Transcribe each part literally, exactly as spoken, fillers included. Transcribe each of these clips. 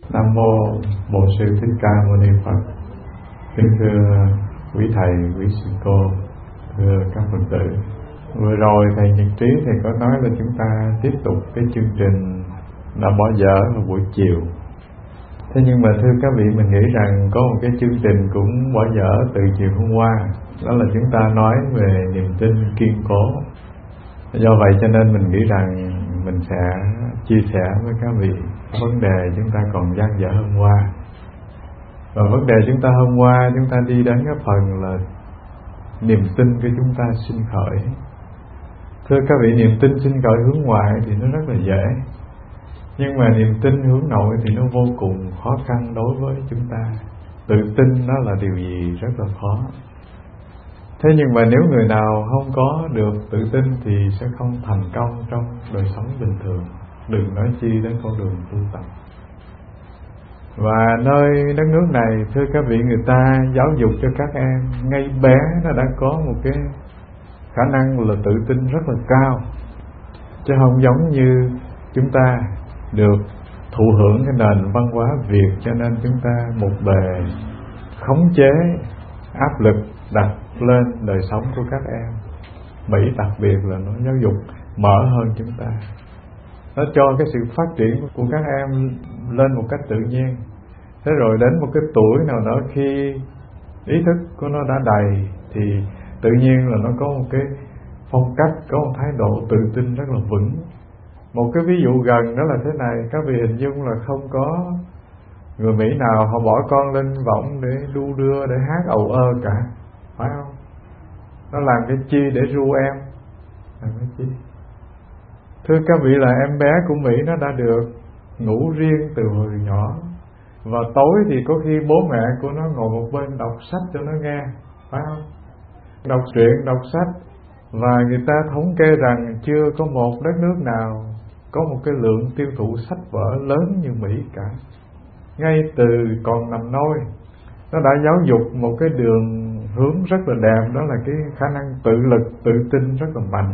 Nam mô Bổn Sư Thích Ca Mâu Ni Phật. Kính thưa quý thầy, quý sư cô, thưa các Phật tử. Vừa rồi thầy Nhật Trí thầy có nói là chúng ta tiếp tục cái chương trình đã bỏ dở vào buổi chiều. Thế nhưng mà thưa các vị, mình nghĩ rằng có một cái chương trình cũng bỏ dở từ chiều hôm qua. Đó là chúng ta nói về niềm tin kiên cố. Do vậy cho nên mình nghĩ rằng mình sẽ chia sẻ với các vị vấn đề chúng ta còn dang dở hôm qua. Và vấn đề chúng ta hôm qua, chúng ta đi đến cái phần là niềm tin của chúng ta sinh khởi. Thưa các vị, niềm tin sinh khởi hướng ngoại thì nó rất là dễ, nhưng mà niềm tin hướng nội thì nó vô cùng khó khăn đối với chúng ta. Tự tin nó là điều gì rất là khó. Thế nhưng mà nếu người nào không có được tự tin thì sẽ không thành công trong đời sống bình thường, đừng nói chi đến con đường tu tập. Và nơi đất nước này, thưa các vị, người ta giáo dục cho các em ngay bé nó đã có một cái khả năng là tự tin rất là cao, chứ không giống như chúng ta được thụ hưởng cái nền văn hóa Việt, cho nên chúng ta một bề khống chế áp lực đặt lên đời sống của các em. Mỹ đặc biệt là nó giáo dục mở hơn chúng ta, nó cho cái sự phát triển của các em lên một cách tự nhiên. Thế rồi đến một cái tuổi nào đó, khi ý thức của nó đã đầy thì tự nhiên là nó có một cái phong cách, có một thái độ tự tin rất là vững. Một cái ví dụ gần đó là thế này, các vị hình dung là không có người Mỹ nào họ bỏ con lên võng để đu đưa, để hát ầu ơ cả, phải không? Nó làm cái chi để ru em? Làm cái chi? Thưa các vị, là em bé của Mỹ nó đã được ngủ riêng từ hồi nhỏ, và tối thì có khi bố mẹ của nó ngồi một bên đọc sách cho nó nghe, phải không? Đọc truyện, đọc sách. Và người ta thống kê rằng chưa có một đất nước nào có một cái lượng tiêu thụ sách vở lớn như Mỹ cả. Ngay từ còn nằm nôi, nó đã giáo dục một cái đường hướng rất là đẹp, đó là cái khả năng tự lực, tự tin rất là mạnh.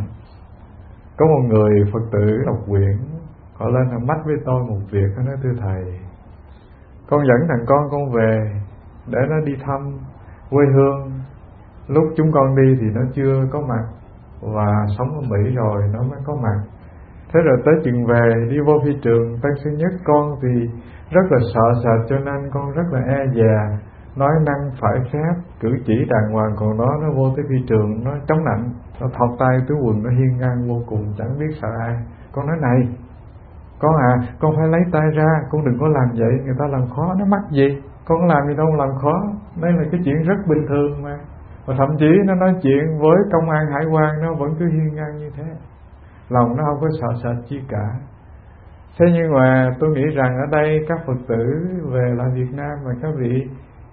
Có một người Phật tử đọc quyển, họ lên họ mách với tôi một việc, họ nói: thưa thầy, con dẫn thằng con con về để nó đi thăm quê hương. Lúc chúng con đi thì nó chưa có mặt, và sống ở Mỹ rồi nó mới có mặt. Thế rồi tới chừng về, đi vô phi trường Tân Sơn Nhất, con thì rất là sợ sệt, cho nên con rất là e dè, nói năng phải phép, cử chỉ đàng hoàng. Còn nó nó vô tới phi trường, nó chống nạnh, nó thọc tay túi quần, nó hiên ngang vô cùng, chẳng biết sợ ai. Con nói: này con à, con phải lấy tay ra, con đừng có làm vậy, người ta làm khó. Nó mắc gì, con có làm gì đâu làm khó, đây là cái chuyện rất bình thường mà. Và thậm chí nó nói chuyện với công an hải quan, nó vẫn cứ hiên ngang như thế, lòng nó không có sợ sệt chi cả. Thế nhưng mà tôi nghĩ rằng ở đây các Phật tử về lại Việt Nam mà các vị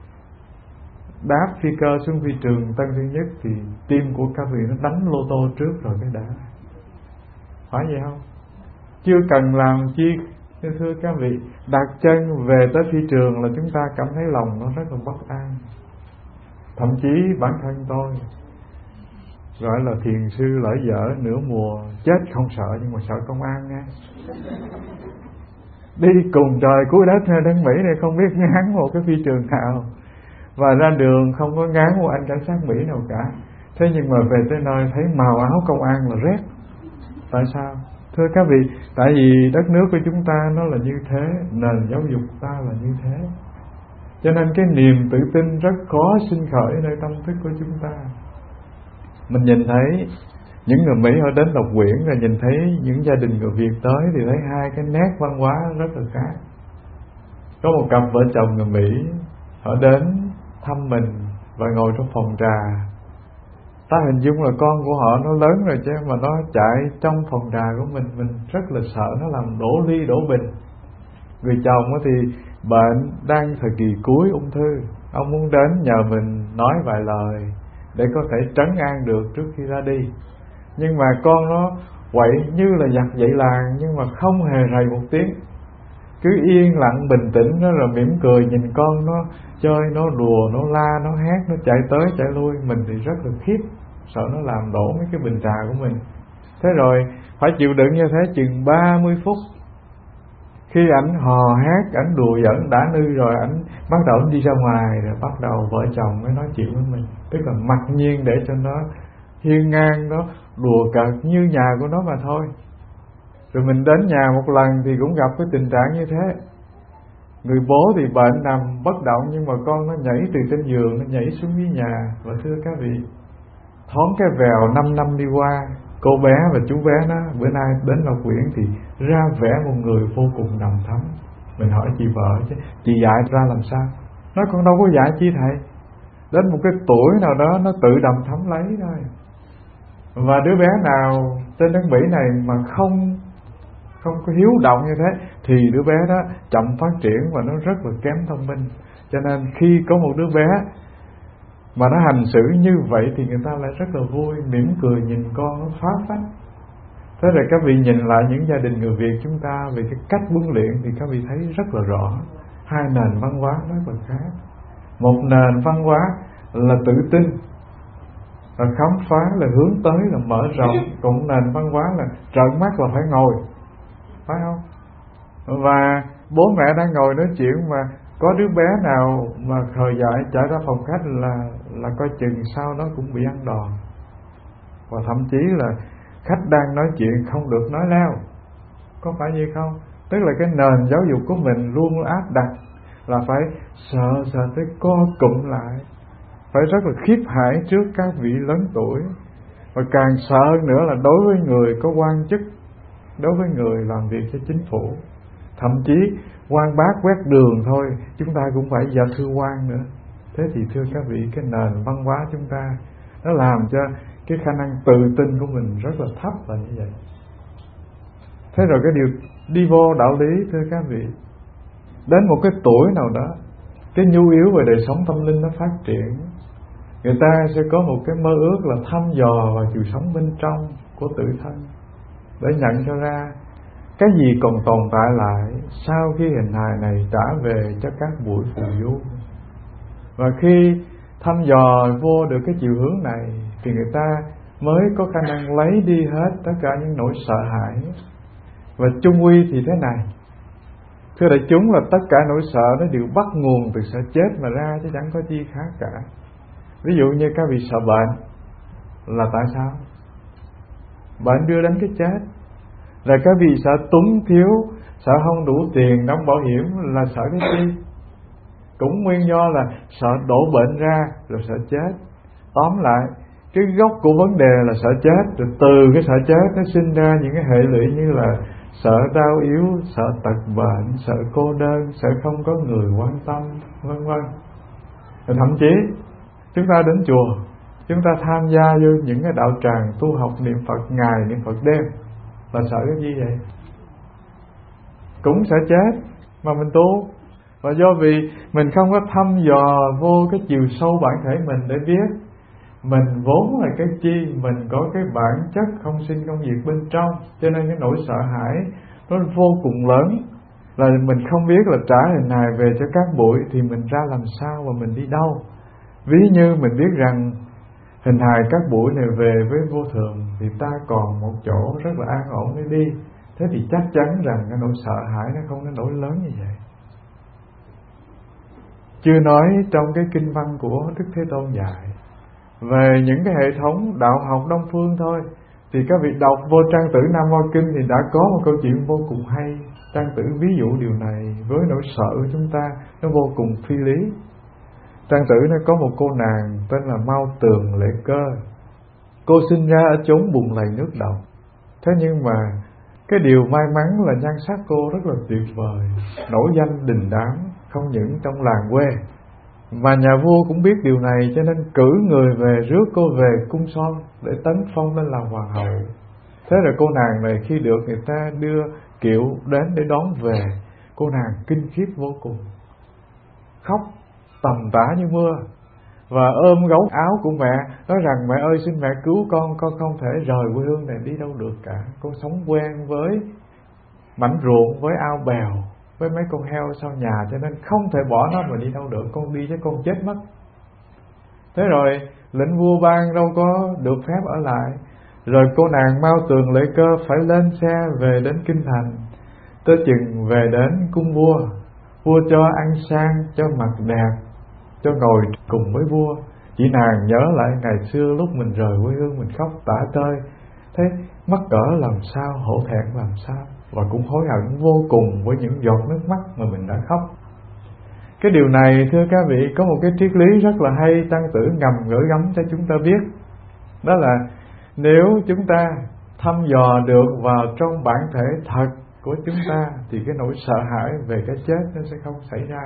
đáp phi cơ xuống phi trường Tân Sơn Nhất thì tim của các vị nó đánh lô tô trước rồi cái đã, phải vậy không? Chưa cần làm chi, thưa các vị, đặt chân về tới phi trường là chúng ta cảm thấy lòng nó rất là bất an. Thậm chí bản thân tôi gọi là thiền sư lỡ dở nửa mùa, chết không sợ nhưng mà sợ công an nha. Đi cùng trời cuối đất hay đất Mỹ này không biết ngán một cái phi trường nào, và ra đường không có ngán một anh cảnh sát Mỹ nào cả. Thế nhưng mà về tới nơi thấy màu áo công an là rét. Tại sao? Thưa các vị, tại vì đất nước của chúng ta nó là như thế, nền giáo dục ta là như thế, cho nên cái niềm tự tin rất khó sinh khởi nơi tâm thức của chúng ta. Mình nhìn thấy những người Mỹ họ đến đọc quyển, rồi nhìn thấy những gia đình người Việt tới thì thấy hai cái nét văn hóa rất là khác. Có một cặp vợ chồng người Mỹ, họ đến thăm mình và ngồi trong phòng trà. Ta hình dung là con của họ nó lớn rồi chứ, mà nó chạy trong phòng trà của mình, mình rất là sợ nó làm đổ ly đổ bình. Người chồng thì bệnh, đang thời kỳ cuối ung thư, ông muốn đến nhờ mình nói vài lời để có thể trấn an được trước khi ra đi. Nhưng mà con nó quậy như là giặc dậy làng, nhưng mà không hề rầy một tiếng, cứ yên lặng bình tĩnh nó, rồi mỉm cười nhìn con nó chơi, nó đùa, nó la, nó hét, nó chạy tới chạy lui. Mình thì rất là khiếp, sợ nó làm đổ mấy cái bình trà của mình. Thế rồi phải chịu đựng như thế chừng ba mươi phút. Khi ảnh hò hét, ảnh đùa giỡn đã nư rồi, ảnh bắt đầu ảnh đi ra ngoài, rồi bắt đầu vợ chồng mới nói chuyện với mình. Tức là mặc nhiên để cho nó hiên ngang, nó đùa cợt như nhà của nó mà thôi. Rồi mình đến nhà một lần thì cũng gặp cái tình trạng như thế. Người bố thì bệnh nằm bất động, nhưng mà con nó nhảy từ trên giường, nó nhảy xuống dưới nhà. Và thưa các vị, thoáng cái vèo năm năm đi qua, cô bé và chú bé nó bữa nay đến Lộc Quyển thì ra vẻ một người vô cùng đầm thắm. Mình hỏi chị vợ chứ, chị dạy ra làm sao? Nó còn đâu có dạy chi thầy. Đến một cái tuổi nào đó nó tự đầm thắm lấy thôi. Và đứa bé nào trên đất Mỹ này mà không không có hiếu động như thế thì đứa bé đó chậm phát triển và nó rất là kém thông minh. Cho nên khi có một đứa bé mà nó hành xử như vậy thì người ta lại rất là vui, mỉm cười nhìn con nó phá phách. Thế rồi các vị nhìn lại những gia đình người Việt chúng ta về cái cách huấn luyện thì các vị thấy rất là rõ hai nền văn hóa rất là khác. Một nền văn hóa là tự tin, là khám phá, là hướng tới, là mở rộng. Còn một nền văn hóa là trợn mắt là phải ngồi, phải không? Và bố mẹ đang ngồi nói chuyện mà có đứa bé nào mà khờ dại chạy ra phòng khách là là coi chừng sau nó cũng bị ăn đòn. Và thậm chí là khách đang nói chuyện không được nói leo. Có phải vậy không? Tức là cái nền giáo dục của mình luôn áp đặt là phải sợ sợ tới co cụm lại, phải rất là khiếp hãi trước các vị lớn tuổi. Và càng sợ hơn nữa là đối với người có quan chức, đối với người làm việc cho chính phủ, thậm chí quan bác quét đường thôi chúng ta cũng phải dạ thưa quan nữa. Thế thì thưa các vị, cái nền văn hóa chúng ta nó làm cho cái khả năng tự tin của mình rất là thấp là như vậy. Thế rồi cái điều đi vô đạo lý, thưa các vị, đến một cái tuổi nào đó cái nhu yếu về đời sống tâm linh nó phát triển, người ta sẽ có một cái mơ ước là thăm dò vào chiều sống bên trong của tự thân để nhận cho ra cái gì còn tồn tại lại sau khi hình hài này trả về cho các buổi phù du. Và khi thăm dò vô được cái chiều hướng này thì người ta mới có khả năng lấy đi hết tất cả những nỗi sợ hãi. Và chung quy thì thế này, thưa đại chúng, là tất cả nỗi sợ nó đều bắt nguồn từ sợ chết mà ra, chứ chẳng có chi khác cả. Ví dụ như các vị sợ bệnh là tại sao? Bệnh đưa đến cái chết. Rồi các vị sợ túng thiếu, sợ không đủ tiền đóng bảo hiểm là sợ cái chi? Cũng nguyên do là sợ đổ bệnh ra rồi sợ chết. Tóm lại, cái gốc của vấn đề là sợ chết, rồi từ cái sợ chết nó sinh ra những cái hệ lụy như là sợ đau yếu, sợ tật bệnh, sợ cô đơn, sợ không có người quan tâm, vân vân. Thậm chí chúng ta đến chùa, chúng ta tham gia vô những cái đạo tràng tu học niệm Phật ngày, niệm Phật đêm là sợ cái gì vậy? Cũng sợ chết mà mình tu. Và do vì mình không có thăm dò vô cái chiều sâu bản thể mình để biết mình vốn là cái chi, mình có cái bản chất không sinh không diệt bên trong, cho nên cái nỗi sợ hãi nó vô cùng lớn. Là mình không biết là trả hình hài về cho các bụi thì mình ra làm sao và mình đi đâu. Ví như mình biết rằng hình hài các bụi này về với vô thường thì ta còn một chỗ rất là an ổn để đi. Thế thì chắc chắn rằng cái nỗi sợ hãi nó không có nỗi lớn như vậy. Chưa nói trong cái kinh văn của Đức Thế Tôn dạy về những cái hệ thống đạo học Đông Phương thôi, thì các vị đọc vô trang tử Nam Hoa Kinh thì đã có một câu chuyện vô cùng hay. Trang tử ví dụ điều này với nỗi sợ của chúng ta nó vô cùng phi lý. Trang tử nó có một cô nàng tên là Mao Tường Lệ Cơ. Cô sinh ra ở chốn bùn lầy nước độc. Thế nhưng mà cái điều may mắn là nhan sắc cô rất là tuyệt vời, nổi danh đình đám không những trong làng quê. Và nhà vua cũng biết điều này cho nên cử người về rước cô về cung son để tấn phong lên làm hoàng hậu. Thế rồi cô nàng này khi được người ta đưa kiệu đến để đón về, cô nàng kinh khiếp vô cùng, khóc tầm tã như mưa và ôm gấu áo của mẹ, nói rằng mẹ ơi xin mẹ cứu con, con không thể rời quê hương này đi đâu được cả. Con sống quen với mảnh ruộng, với ao bèo, với mấy con heo sau nhà, cho nên không thể bỏ nó mà đi đâu được, con đi chứ con chết mất. Thế rồi lệnh vua ban đâu có được phép ở lại. Rồi cô nàng Mao Tường Lệ Cơ phải lên xe về đến kinh thành. tới chừng về đến cung vua, vua cho ăn sang, cho mặc đẹp, cho ngồi cùng với vua. Chị nàng nhớ lại ngày xưa lúc mình rời quê hương, mình khóc tả tơi, thấy mắc cỡ làm sao, hổ thẹn làm sao, và cũng hối hận vô cùng với những giọt nước mắt mà mình đã khóc. Cái điều này thưa các vị, có một cái triết lý rất là hay Tăng Tử ngầm gửi gắm cho chúng ta biết. Đó là nếu chúng ta thăm dò được vào trong bản thể thật của chúng ta thì cái nỗi sợ hãi về cái chết nó sẽ không xảy ra.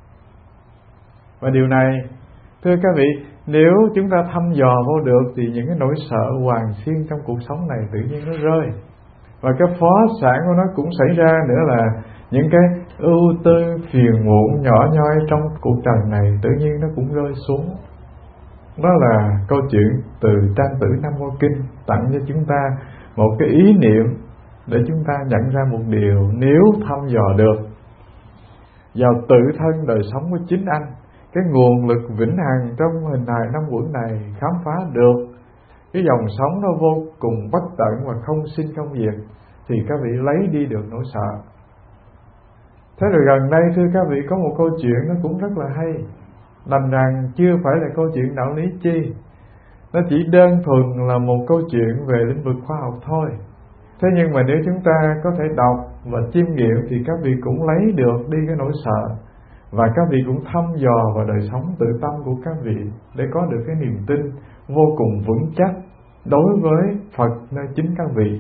Và điều này thưa các vị, nếu chúng ta thăm dò vô được thì những cái nỗi sợ hoàng xiên trong cuộc sống này tự nhiên nó rơi. Và cái phó sản của nó cũng xảy ra nữa là những cái ưu tư phiền muộn nhỏ nhoi trong cuộc đời này tự nhiên nó cũng rơi xuống. Đó là câu chuyện từ Trang Tử Nam Mô Kinh tặng cho chúng ta một cái ý niệm để chúng ta nhận ra một điều: nếu thăm dò được vào tự thân đời sống của chính anh, cái nguồn lực vĩnh hằng trong hình hài năm uẩn này, khám phá được cái dòng sống nó vô cùng bất tận và không sinh không diệt, thì các vị lấy đi được nỗi sợ. Thế rồi gần đây thưa các vị, có một câu chuyện nó cũng rất là hay, đành rằng chưa phải là câu chuyện đạo lý chi, nó chỉ đơn thuần là một câu chuyện về lĩnh vực khoa học thôi. Thế nhưng mà nếu chúng ta có thể đọc và chiêm nghiệm thì các vị cũng lấy được đi cái nỗi sợ, và các vị cũng thăm dò vào đời sống tự tâm của các vị để có được cái niềm tin vô cùng vững chắc đối với Phật nơi chính các vị.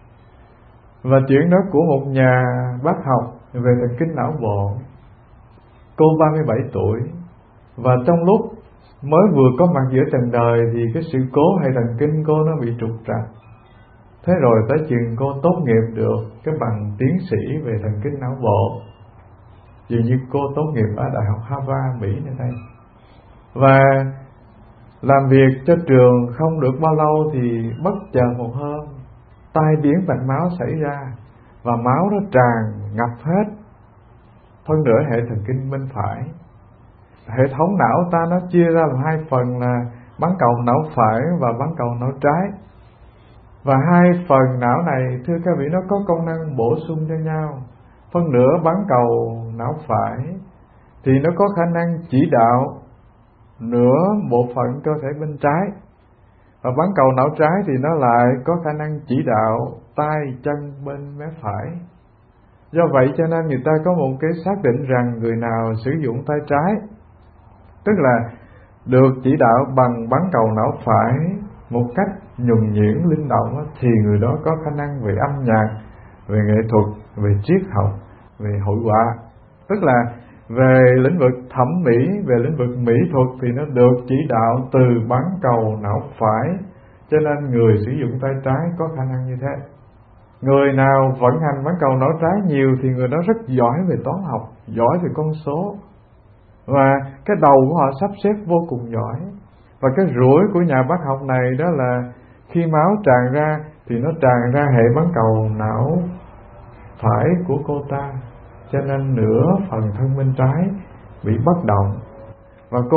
Và chuyện đó của một nhà bác học về thần kinh não bộ. Cô ba mươi bảy tuổi, và trong lúc mới vừa có mặt giữa trần đời thì cái sự cố hệ thần kinh cô nó bị trục trặc. Thế rồi tới chừng cô tốt nghiệp được cái bằng tiến sĩ về thần kinh não bộ, dường như cô tốt nghiệp ở Đại học Harvard, Mỹ này đây. Và làm việc cho trường không được bao lâu thì bất chợt một hôm tai biến mạch máu xảy ra, và máu nó tràn ngập hết phân nửa hệ thần kinh bên phải. Hệ thống não ta nó chia ra làm hai phần là bán cầu não phải và bán cầu não trái. Và hai phần não này thưa các vị, nó có công năng bổ sung cho nhau. Phân nửa bán cầu não phải thì nó có khả năng chỉ đạo nửa bộ phận cơ thể bên trái, và bán cầu não trái thì nó lại có khả năng chỉ đạo tay chân bên mé phải. Do vậy cho nên người ta có một cái xác định rằng người nào sử dụng tay trái, tức là được chỉ đạo bằng bán cầu não phải một cách nhuần nhuyễn linh động, thì người đó có khả năng về âm nhạc, về nghệ thuật, về triết học, về hội họa. Tức là về lĩnh vực thẩm mỹ, về lĩnh vực mỹ thuật thì nó được chỉ đạo từ bán cầu não phải. Cho nên người sử dụng tay trái có khả năng như thế. Người nào vận hành bán cầu não trái nhiều thì người đó rất giỏi về toán học, giỏi về con số, và cái đầu của họ sắp xếp vô cùng giỏi. Và cái rủi của nhà bác học này đó là khi máu tràn ra thì nó tràn ra hệ bán cầu não phải của cô ta, cho nên nửa phần thân bên trái bị bất động. Và cô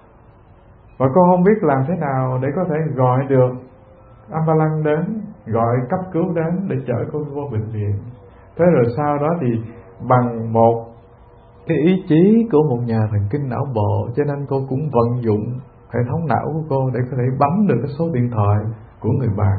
và cô không biết làm thế nào để có thể gọi được ambulance đến, gọi cấp cứu đến để chở cô vô bệnh viện. Thế rồi sau đó thì bằng một cái ý chí của một nhà thần kinh não bộ, cho nên cô cũng vận dụng hệ thống não của cô để có thể bấm được cái số điện thoại của người bạn.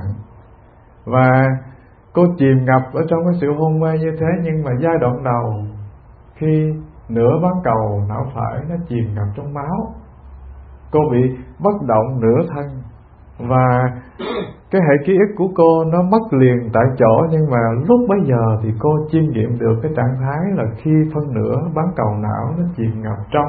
Và cô chìm ngập ở trong cái sự hôn mê như thế, nhưng mà giai đoạn đầu khi nửa bán cầu não phải nó chìm ngập trong máu, cô bị bất động nửa thân, và cái hệ ký ức của cô nó mất liền tại chỗ. Nhưng mà lúc bấy giờ thì cô chiêm nghiệm được cái trạng thái là khi phân nửa bán cầu não nó chìm ngập trong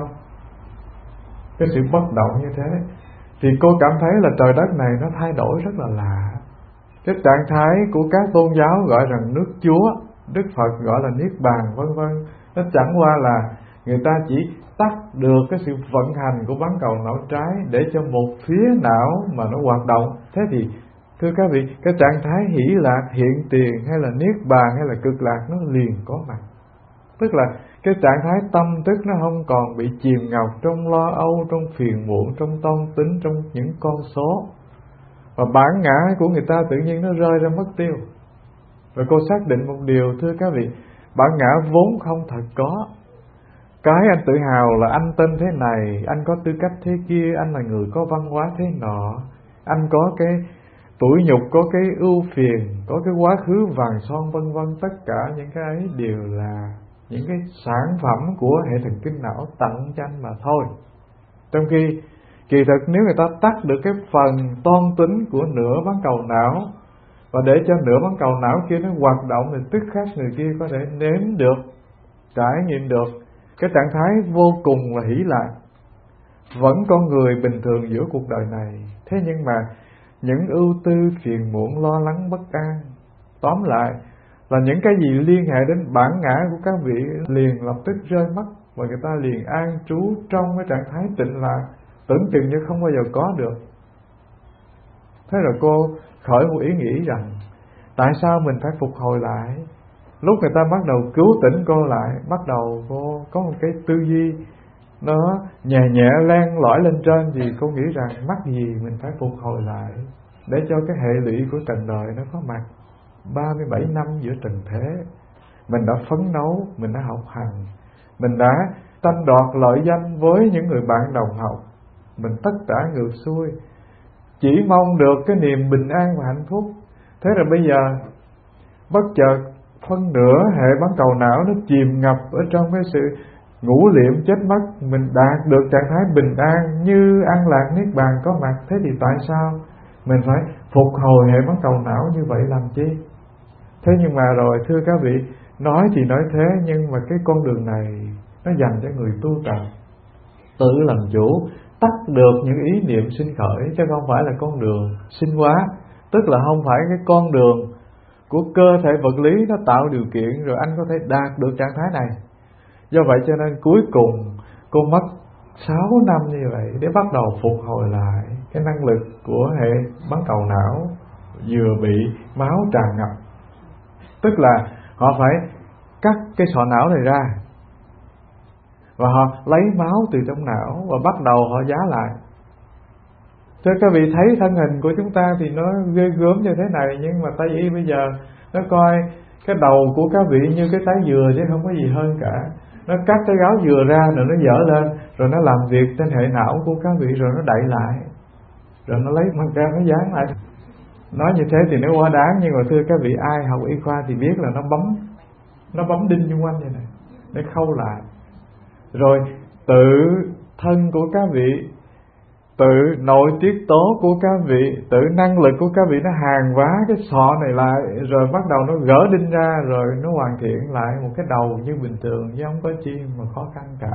cái sự bất động như thế, thì cô cảm thấy là trời đất này nó thay đổi rất là lạ. Cái trạng thái của các tôn giáo gọi rằng nước Chúa, Đức Phật gọi là Niết Bàn vân vân, nó chẳng qua là người ta chỉ tắt được cái sự vận hành của bán cầu não trái để cho một phía não mà nó hoạt động. Thế thì thưa các vị, cái trạng thái hỷ lạc, hiện tiền hay là Niết Bàn hay là cực lạc nó liền có mặt. Tức là cái trạng thái tâm thức nó không còn bị chìm ngập trong lo âu, trong phiền muộn, trong toan tính, trong những con số. Và bản ngã của người ta tự nhiên nó rơi ra mất tiêu. Và cô xác định một điều thưa các vị, Bản ngã vốn không thật có. Cái anh tự hào là anh tên thế này, anh có tư cách thế kia, anh là người có văn hóa thế nọ, anh có cái tuổi nhục, có cái ưu phiền, có cái quá khứ vàng son vân vân. Tất cả những cái ấy đều là những cái sản phẩm của hệ thần kinh não tặng cho anh mà thôi. Trong khi kỳ thực nếu người ta tắt được cái phần toan tính của nửa bán cầu não và để cho nửa bán cầu não kia nó hoạt động, thì tức khắc người kia có thể nếm được, trải nghiệm được cái trạng thái vô cùng là hỷ lạc. Vẫn con người bình thường giữa cuộc đời này, thế nhưng mà những ưu tư, phiền muộn, lo lắng, bất an, tóm lại là những cái gì liên hệ đến bản ngã của các vị liền lập tức rơi mất, và người ta liền an trú trong cái trạng thái tịnh lạc, tưởng chừng như không bao giờ có được. Thế rồi cô khởi một ý nghĩ rằng tại sao mình phải phục hồi lại? Lúc người ta bắt đầu cứu tỉnh cô lại, bắt đầu cô có một cái tư duy nó nhẹ nhẹ len lỏi lên trên, thì cô nghĩ rằng mắc gì mình phải phục hồi lại để cho cái hệ lụy của trần đời nó có mặt. Ba mươi bảy năm giữa trần thế, mình đã phấn đấu, mình đã học hành, mình đã tranh đoạt lợi danh với những người bạn đồng học, mình tất cả ngược xuôi, chỉ mong được cái niềm bình an và hạnh phúc. Thế rồi bây giờ bất chợt phân nửa hệ bán cầu não nó chìm ngập ở trong cái sự ngủ liệm chết mất, mình đạt được trạng thái bình an như an lạc niết bàn có mặt. Thế thì tại sao mình phải phục hồi hệ bán cầu não như vậy làm chi? Thế nhưng mà rồi thưa các vị, nói thì nói thế, nhưng mà cái con đường này nó dành cho người tu tập, tự làm chủ, tắt được những ý niệm sinh khởi, chứ không phải là con đường sinh hóa. Tức là không phải cái con đường của cơ thể vật lý nó tạo điều kiện rồi anh có thể đạt được trạng thái này. Do vậy cho nên cuối cùng cô mất sáu năm như vậy để bắt đầu phục hồi lại cái năng lực của hệ bán cầu não vừa bị máu tràn ngập. Tức là họ phải cắt cái sọ não này ra và họ lấy máu từ trong não và bắt đầu họ giá lại. Cho các vị thấy thân hình của chúng ta thì nó ghê gớm như thế này, nhưng mà Tây y bây giờ nó coi cái đầu của các vị như cái trái dừa chứ không có gì hơn cả. Nó cắt cái gáo dừa ra rồi nó dở lên, rồi nó làm việc trên hệ não của các vị, rồi nó đậy lại, rồi nó lấy băng ca nó dán lại. Nói như thế thì nó quá đáng, nhưng mà thưa các vị, ai học y khoa thì biết là nó bấm Nó bấm đinh xung quanh như này để khâu lại. Rồi tự thân của các vị, tự nội tiết tố của các vị, tự năng lực của các vị nó hàn vá cái sọ này lại, rồi bắt đầu nó gỡ đinh ra, rồi nó hoàn thiện lại một cái đầu như bình thường, chứ không có chi mà khó khăn cả.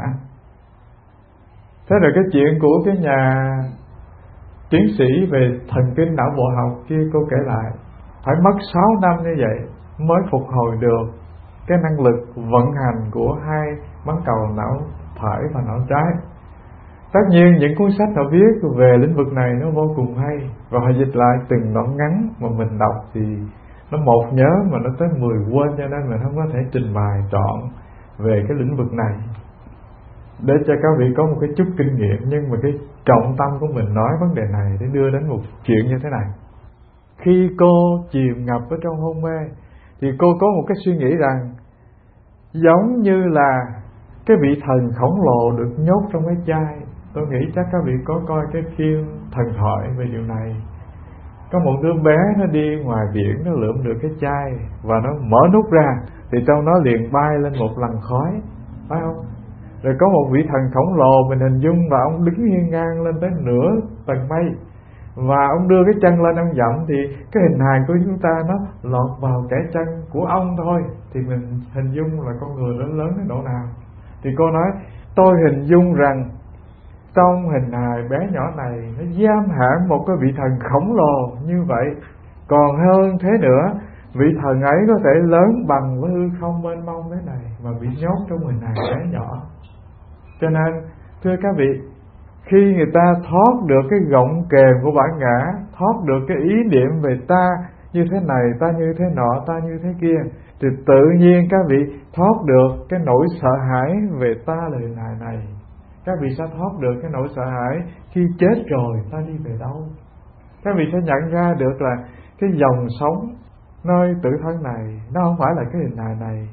Thế rồi cái chuyện của cái nhà tiến sĩ về thần kinh não bộ học kia cô kể lại, phải mất sáu năm như vậy mới phục hồi được cái năng lực vận hành của hai bán cầu não phải và não trái. Tất nhiên những cuốn sách họ viết về lĩnh vực này nó vô cùng hay, và họ dịch lại từng đoạn ngắn mà mình đọc thì nó một nhớ mà nó tới mười quên, cho nên mình không có thể trình bày trọn về cái lĩnh vực này để cho các vị có một cái chút kinh nghiệm. Nhưng mà cái trọng tâm của mình nói vấn đề này để đưa đến một chuyện như thế này. Khi cô chìm ngập ở trong hôn mê thì cô có một cái suy nghĩ rằng giống như là cái vị thần khổng lồ được nhốt trong cái chai. Tôi nghĩ chắc các vị có coi cái phim thần thoại về điều này. Có một đứa bé nó đi ngoài biển, nó lượm được cái chai và nó mở nút ra thì trong nó liền bay lên một làn khói, phải không? Rồi có một vị thần khổng lồ, mình hình dung là ông đứng hiên ngang lên tới nửa tầng mây, và ông đưa cái chân lên ông dậm, thì cái hình hài của chúng ta nó lọt vào kẻ chân của ông thôi, thì mình hình dung là con người nó lớn đến độ nào. Thì cô nói, tôi hình dung rằng trong hình hài bé nhỏ này nó giam hãm một cái vị thần khổng lồ như vậy. Còn hơn thế nữa, vị thần ấy có thể lớn bằng với hư không mênh mông thế này mà bị nhốt trong hình hài bé nhỏ. Cho nên thưa các vị, khi người ta thoát được cái gọng kềm của bản ngã, thoát được cái ý niệm về ta như thế này, ta như thế nọ, ta như thế kia, thì tự nhiên các vị thoát được cái nỗi sợ hãi về ta là hình hài này. Các vị sẽ thoát được cái nỗi sợ hãi khi chết rồi ta đi về đâu. Các vị sẽ nhận ra được là cái dòng sống nơi tự thân này nó không phải là cái hình hài này,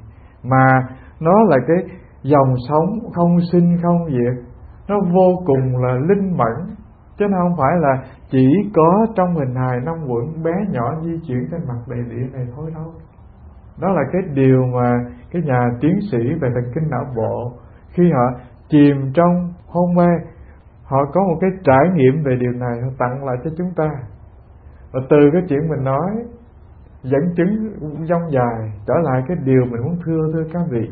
mà nó là cái dòng sống không sinh không diệt, nó vô cùng là linh mẫn, chứ nó không phải là chỉ có trong hình hài năm quận bé nhỏ di chuyển trên mặt đại địa này thôi đâu. Đó là cái điều mà cái nhà tiến sĩ về thần kinh não bộ khi họ chìm trong hôn mê, họ có một cái trải nghiệm về điều này, họ tặng lại cho chúng ta. Và từ cái chuyện mình nói dẫn chứng dông dài trở lại cái điều mình muốn thưa thưa các vị.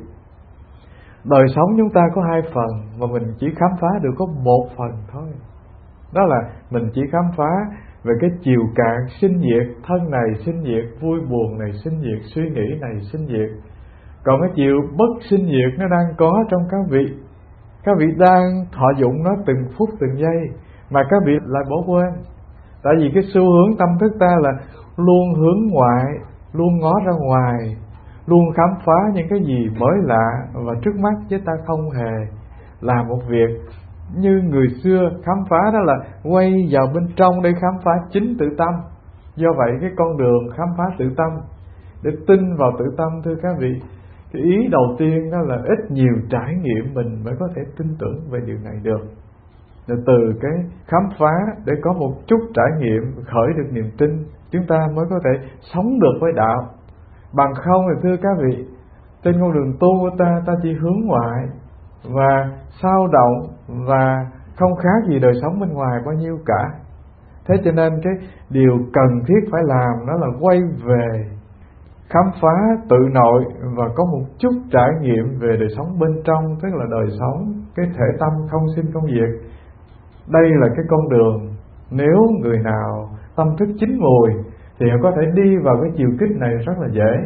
Đời sống chúng ta có hai phần mà mình chỉ khám phá được có một phần thôi. Đó là mình chỉ khám phá về cái chiều cạn sinh diệt, thân này sinh diệt, vui buồn này sinh diệt, suy nghĩ này sinh diệt. Còn cái chiều bất sinh diệt nó đang có trong các vị. Các vị đang thọ dụng nó từng phút từng giây mà các vị lại bỏ quên. Tại vì cái xu hướng tâm thức ta là luôn hướng ngoại, luôn ngó ra ngoài, luôn khám phá những cái gì mới lạ và trước mắt, chứ ta không hề làm một việc như người xưa khám phá, đó là quay vào bên trong để khám phá chính tự tâm. Do vậy cái con đường khám phá tự tâm, để tin vào tự tâm, thưa các vị, cái ý đầu tiên đó là ít nhiều trải nghiệm mình mới có thể tin tưởng về điều này được. Rồi từ cái khám phá để có một chút trải nghiệm khởi được niềm tin, chúng ta mới có thể sống được với đạo. Bằng không thì thưa các vị, trên con đường tu của ta, ta chỉ hướng ngoại và sao động và không khác gì đời sống bên ngoài bao nhiêu cả. Thế cho nên cái điều cần thiết phải làm đó là quay về khám phá tự nội và có một chút trải nghiệm về đời sống bên trong, tức là đời sống cái thể tâm không sinh không diệt. Đây là cái con đường nếu người nào tâm thức chín mùi thì họ có thể đi vào cái chiều kích này rất là dễ.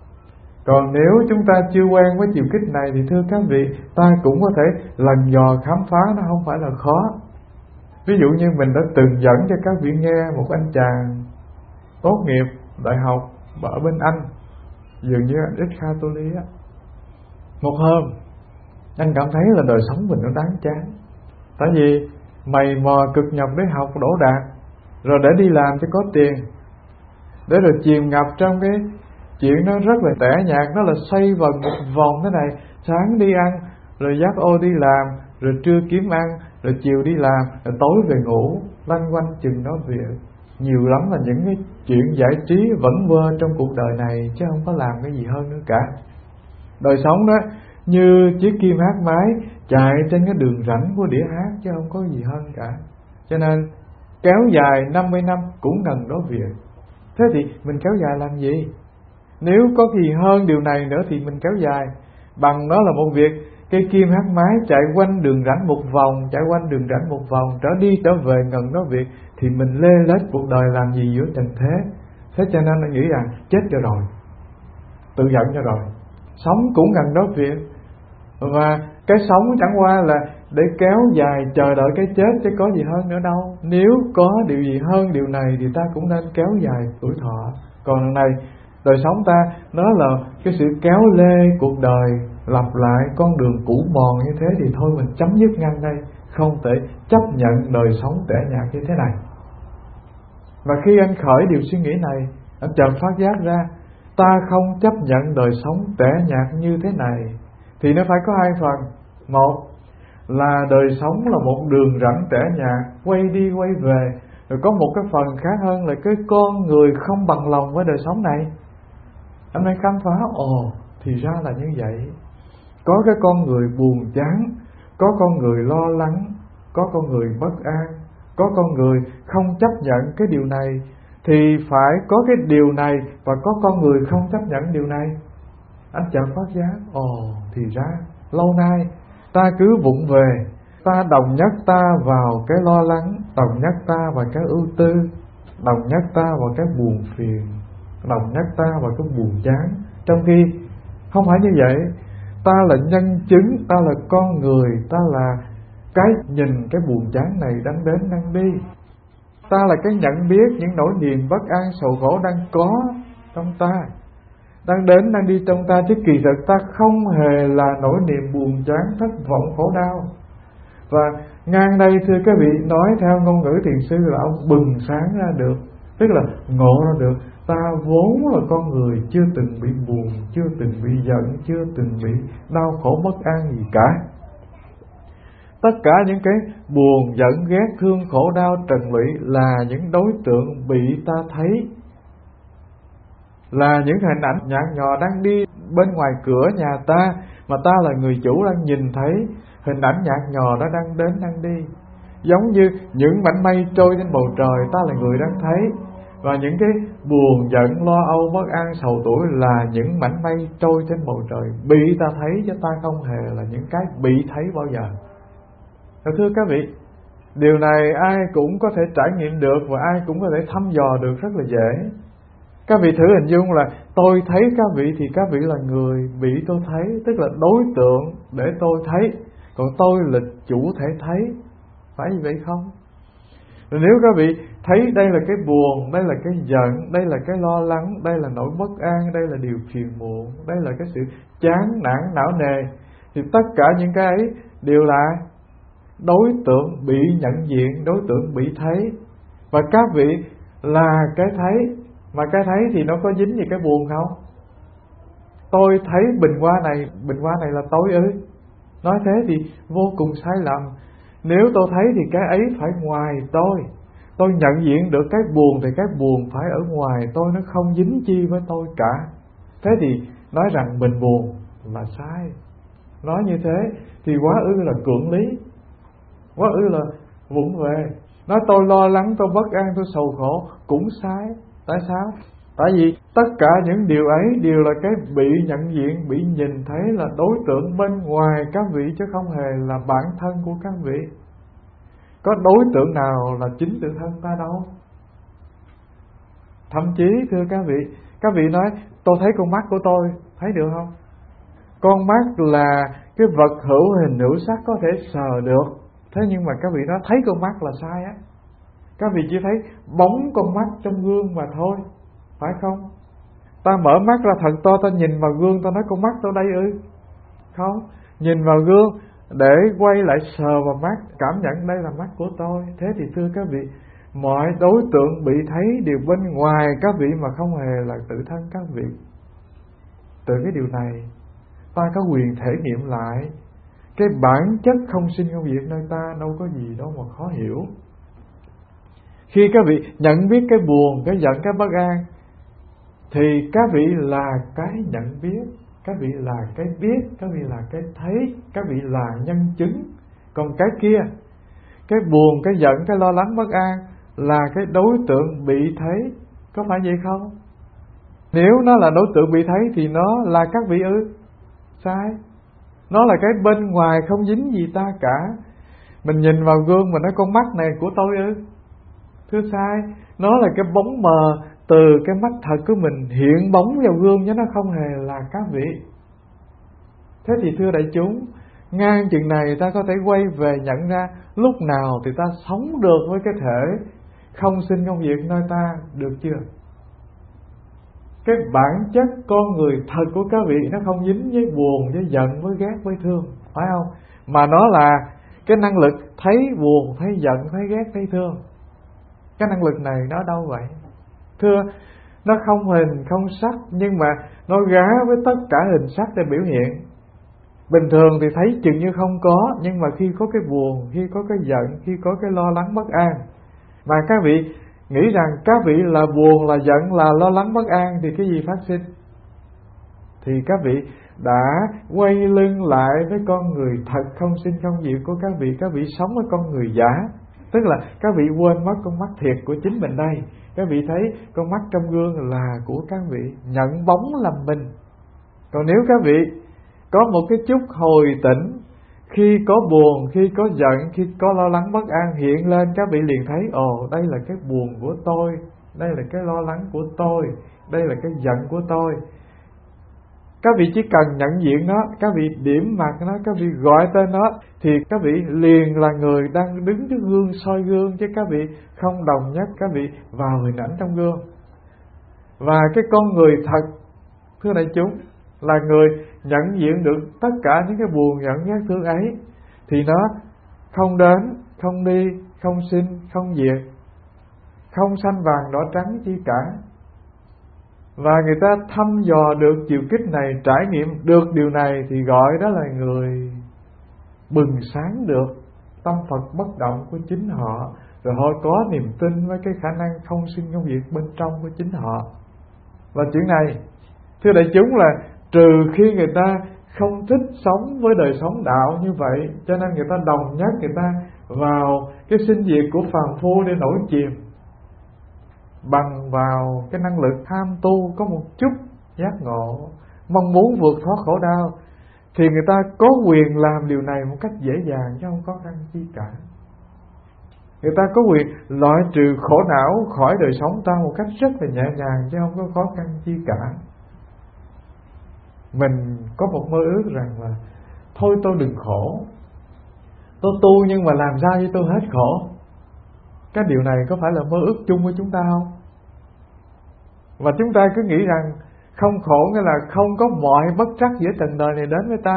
Còn nếu chúng ta chưa quen với chiều kích này thì thưa các vị, ta cũng có thể lần dò khám phá, nó không phải là khó. Ví dụ như mình đã từng dẫn cho các vị nghe một anh chàng tốt nghiệp đại học ở bên Anh, dường như anh Ích Catholic á. Một hôm anh cảm thấy là đời sống mình nó đáng chán. Tại vì mày mò cực nhọc để học đỗ đạt, rồi để đi làm cho có tiền, để rồi chìm ngập trong cái chuyện nó rất là tẻ nhạt, nó là xoay vần một vòng thế này. Sáng đi ăn, rồi dắt ô đi làm, rồi trưa kiếm ăn, rồi chiều đi làm, rồi tối về ngủ, lanh quanh chừng đó việc. Nhiều lắm là những cái chuyện giải trí vẩn vơ trong cuộc đời này, chứ không có làm cái gì hơn nữa cả. Đời sống đó như chiếc kim hát máy chạy trên cái đường rãnh của đĩa hát, chứ không có gì hơn cả. Cho nên kéo dài năm mươi năm cũng cần đó việc. Thế thì mình kéo dài làm gì? Nếu có gì hơn điều này nữa thì mình kéo dài. Bằng nó là một việc cây kim hát máy chạy quanh đường rãnh một vòng, chạy quanh đường rãnh một vòng, trở đi trở về ngần đó việc, thì mình lê lết cuộc đời làm gì giữa trần thế. Thế cho nên anh nghĩ rằng chết cho rồi, tự giận cho rồi, sống cũng gần đó việc. Và cái sống chẳng qua là để kéo dài chờ đợi cái chết, chứ có gì hơn nữa đâu. Nếu có điều gì hơn điều này thì ta cũng nên kéo dài tuổi thọ. Còn lần này đời sống ta nó là cái sự kéo lê cuộc đời, lặp lại con đường cũ mòn như thế, thì thôi mình chấm dứt ngang đây. Không thể chấp nhận đời sống tẻ nhạt như thế này. Và khi anh khởi điều suy nghĩ này, anh chợt phát giác ra ta không chấp nhận đời sống tẻ nhạt như thế này, thì nó phải có hai phần. Một là đời sống là một đường rãnh tẻ nhạt, quay đi quay về. Rồi có một cái phần khác hơn là cái con người không bằng lòng với đời sống này. Anh mới khám phá, ồ thì ra là như vậy. Có cái con người buồn chán, có con người lo lắng, có con người bất an, có con người không chấp nhận cái điều này, thì phải có cái điều này và có con người không chấp nhận điều này. Anh chợt phát giác, ồ thì ra lâu nay ta cứ vụng về, ta đồng nhất ta vào cái lo lắng, đồng nhất ta vào cái ưu tư, đồng nhất ta vào cái buồn phiền, đồng nhất ta vào cái buồn chán. Trong khi không phải như vậy. Ta là nhân chứng, ta là con người, ta là cái nhìn cái buồn chán này đang đến đang đi. Ta là cái nhận biết những nỗi niềm bất an sầu khổ đang có trong ta, đang đến đang đi trong ta, chứ kỳ thực ta không hề là nỗi niềm buồn chán thất vọng khổ đau. Và ngang đây thưa các vị, nói theo ngôn ngữ thiền sư là ông bừng sáng ra được, tức là ngộ ra được Ta vốn là con người chưa từng bị buồn, chưa từng bị giận, chưa từng bị đau khổ bất an gì cả. Tất cả những cái buồn, giận, ghét, thương, khổ đau, trần lụy là những đối tượng bị ta thấy, là những hình ảnh nhạt nhòa đang đi bên ngoài cửa nhà ta, mà ta là người chủ đang nhìn thấy hình ảnh nhạt nhòa đó đang đến đang đi. Giống như những mảnh mây trôi trên bầu trời, ta là người đang thấy. Và những cái buồn, giận, lo âu, bất an, sầu tuổi là những mảnh mây trôi trên bầu trời bị ta thấy, chứ ta không hề là những cái bị thấy bao giờ. Thưa các vị, điều này ai cũng có thể trải nghiệm được và ai cũng có thể thăm dò được rất là dễ. Các vị thử hình dung là tôi thấy các vị thì các vị là người bị tôi thấy, tức là đối tượng để tôi thấy, còn tôi là chủ thể thấy. Phải như vậy không? Rồi nếu các vị thấy đây là cái buồn, đây là cái giận, đây là cái lo lắng, đây là nỗi bất an, đây là điều phiền muộn, đây là cái sự chán nản não nề, thì tất cả những cái ấy đều là đối tượng bị nhận diện, đối tượng bị thấy. Và các vị là cái thấy, mà cái thấy thì nó có dính gì cái buồn không? Tôi thấy bình hoa này, bình hoa này là tôi ư? Nói thế thì vô cùng sai lầm. Nếu tôi thấy thì cái ấy phải ngoài tôi. Tôi nhận diện được cái buồn thì cái buồn phải ở ngoài tôi, nó không dính chi với tôi cả. Thế thì nói rằng mình buồn là sai. Nói như thế thì quá ư là cưỡng lý, quá ư là vụng về. Nói tôi lo lắng, tôi bất an, tôi sầu khổ cũng sai. Tại sao? Tại vì tất cả những điều ấy đều là cái bị nhận diện, bị nhìn thấy, là đối tượng bên ngoài các vị, chứ không hề là bản thân của các vị. Có đối tượng nào là chính tự thân ta đâu. Thậm chí thưa các vị, các vị nói tôi thấy con mắt của tôi, thấy được không? Con mắt là cái vật hữu hình hữu sắc có thể sờ được. Thế nhưng mà các vị nói thấy con mắt là sai á. Các vị chỉ thấy bóng con mắt trong gương mà thôi, phải không? Ta mở mắt ra thật to, ta nhìn vào gương, ta nói con mắt tôi đây ư? Không, nhìn vào gương để quay lại sờ vào mắt, cảm nhận đây là mắt của tôi. Thế thì thưa các vị, mọi đối tượng bị thấy đều bên ngoài các vị mà không hề là tự thân các vị. Từ cái điều này ta có quyền thể nghiệm lại cái bản chất không sinh không diệt nơi ta, đâu có gì đâu mà khó hiểu. Khi các vị nhận biết cái buồn, cái giận, cái bất an, thì các vị là cái nhận biết, các vị là cái biết, các vị là cái thấy, các vị là nhân chứng. Còn cái kia, cái buồn, cái giận, cái lo lắng bất an là cái đối tượng bị thấy. Có phải vậy không? Nếu nó là đối tượng bị thấy thì nó là các vị ư? Sai. Nó là cái bên ngoài không dính gì ta cả. Mình nhìn vào gương mà nói con mắt này của tôi ư? Thưa sai. Nó là cái bóng mờ từ cái mắt thật của mình hiện bóng vào gương, chứ nó không hề là các vị. Thế thì thưa đại chúng, ngang chừng này ta có thể quay về nhận ra lúc nào thì ta sống được với cái thể không sinh không diệt nơi ta, được chưa? Cái bản chất con người thật của các vị nó không dính với buồn, với giận, với ghét, với thương, phải không? Mà nó là cái năng lực thấy buồn, thấy giận, thấy ghét, thấy thương. Cái năng lực này nó đâu vậy? Thưa, nó không hình, không sắc, nhưng mà nó gá với tất cả hình sắc để biểu hiện. Bình thường thì thấy chừng như không có, nhưng mà khi có cái buồn, khi có cái giận, khi có cái lo lắng bất an, mà các vị nghĩ rằng các vị là buồn, là giận, là lo lắng bất an, thì cái gì phát sinh? Thì các vị đã quay lưng lại với con người thật không sinh không diệt của các vị. Các vị sống với con người giả, tức là các vị quên mất con mắt thiệt của chính mình đây. Các vị thấy con mắt trong gương là của các vị, nhận bóng làm mình. Còn nếu các vị có một cái chút hồi tỉnh, khi có buồn, khi có giận, khi có lo lắng bất an hiện lên, các vị liền thấy ồ, đây là cái buồn của tôi, đây là cái lo lắng của tôi, đây là cái giận của tôi. Các vị chỉ cần nhận diện nó, các vị điểm mặt nó, các vị gọi tên nó, thì các vị liền là người đang đứng trước gương soi gương, chứ các vị không đồng nhất các vị vào hình ảnh trong gương. Và cái con người thật, thưa đại chúng, là người nhận diện được tất cả những cái buồn giận ghét thương ấy, thì nó không đến, không đi, không sinh, không diệt, không xanh vàng đỏ trắng chi cả. và người ta thăm dò được chiều kích này, trải nghiệm được điều này, thì gọi đó là người bừng sáng được tâm Phật bất động của chính họ, rồi họ có niềm tin với cái khả năng không sinh công việc bên trong của chính họ. Và chuyện này, thưa đại chúng, là trừ khi người ta không thích sống với đời sống đạo như vậy, cho nên người ta đồng nhất người ta vào cái sinh diệt của phàm phu để nổi chìm, bằng vào cái năng lực tham tu có một chút giác ngộ, mong muốn vượt thoát khổ đau, thì người ta có quyền làm điều này một cách dễ dàng chứ không khó khăn chi cả. Người ta có quyền loại trừ khổ não khỏi đời sống ta một cách rất là nhẹ nhàng chứ không có khó khăn chi cả. Mình có một mơ ước rằng là thôi tôi đừng khổ, tôi tu nhưng mà làm sao cho tôi hết khổ. Cái điều này có phải là mơ ước chung của chúng ta không? Và chúng ta cứ nghĩ rằng không khổ nghĩa là không có mọi bất trắc giữa trần đời này đến với ta.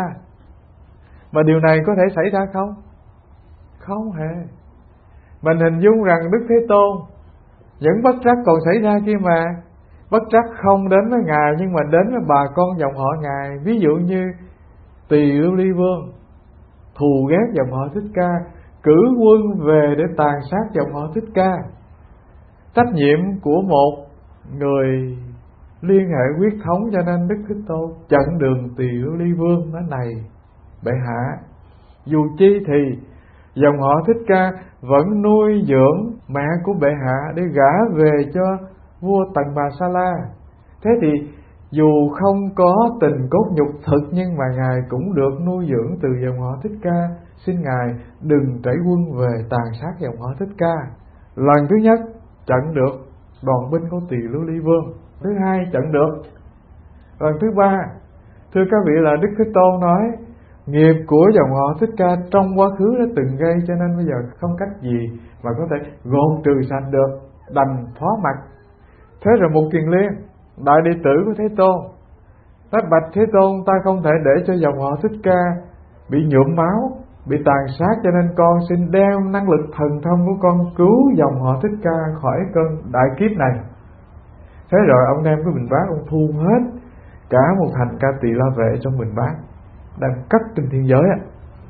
Mà điều này có thể xảy ra không? Không hề. Mình hình dung rằng Đức Thế Tôn, những bất trắc còn xảy ra kia mà. Bất trắc không đến với Ngài nhưng mà đến với bà con dòng họ Ngài. Ví dụ như Tỳ Lưu Ly Vương thù ghét dòng họ Thích Ca, cử quân về để tàn sát dòng họ Thích Ca. Trách nhiệm của một người liên hệ huyết thống, cho nên Đức Thế Tôn chặn đường Tỳ Lưu Ly Vương nói: này bệ hạ, dù chi thì dòng họ Thích Ca vẫn nuôi dưỡng mẹ của bệ hạ để gả về cho vua Tần Bà Sa La. Thế thì dù không có tình cốt nhục thực, nhưng mà Ngài cũng được nuôi dưỡng từ dòng họ Thích Ca. Xin Ngài đừng trảy quân về tàn sát dòng họ Thích Ca. Lần thứ nhất chặn được đoàn binh của Tỳ Lưu Ly Vương. Thứ hai chặn được. Lần thứ ba, thưa các vị, là Đức Thế Tôn nói nghiệp của dòng họ Thích Ca trong quá khứ đã từng gây, cho nên bây giờ không cách gì mà có thể gột trừ sạch được, đành phó mặc. Thế rồi Mục Kiền Liên, đại đệ tử của Thế Tôn, nói: bạch Thế Tôn, ta không thể để cho dòng họ Thích Ca bị nhuộm máu, bị tàn sát, cho nên con xin đem năng lực thần thông của con cứu dòng họ Thích Ca khỏi cơn đại kiếp này. Thế rồi ông đem cái bình bát, ông thu hết cả một thành Ca Tỳ La Vệ trong bình bát đang cất trên thiên giới á,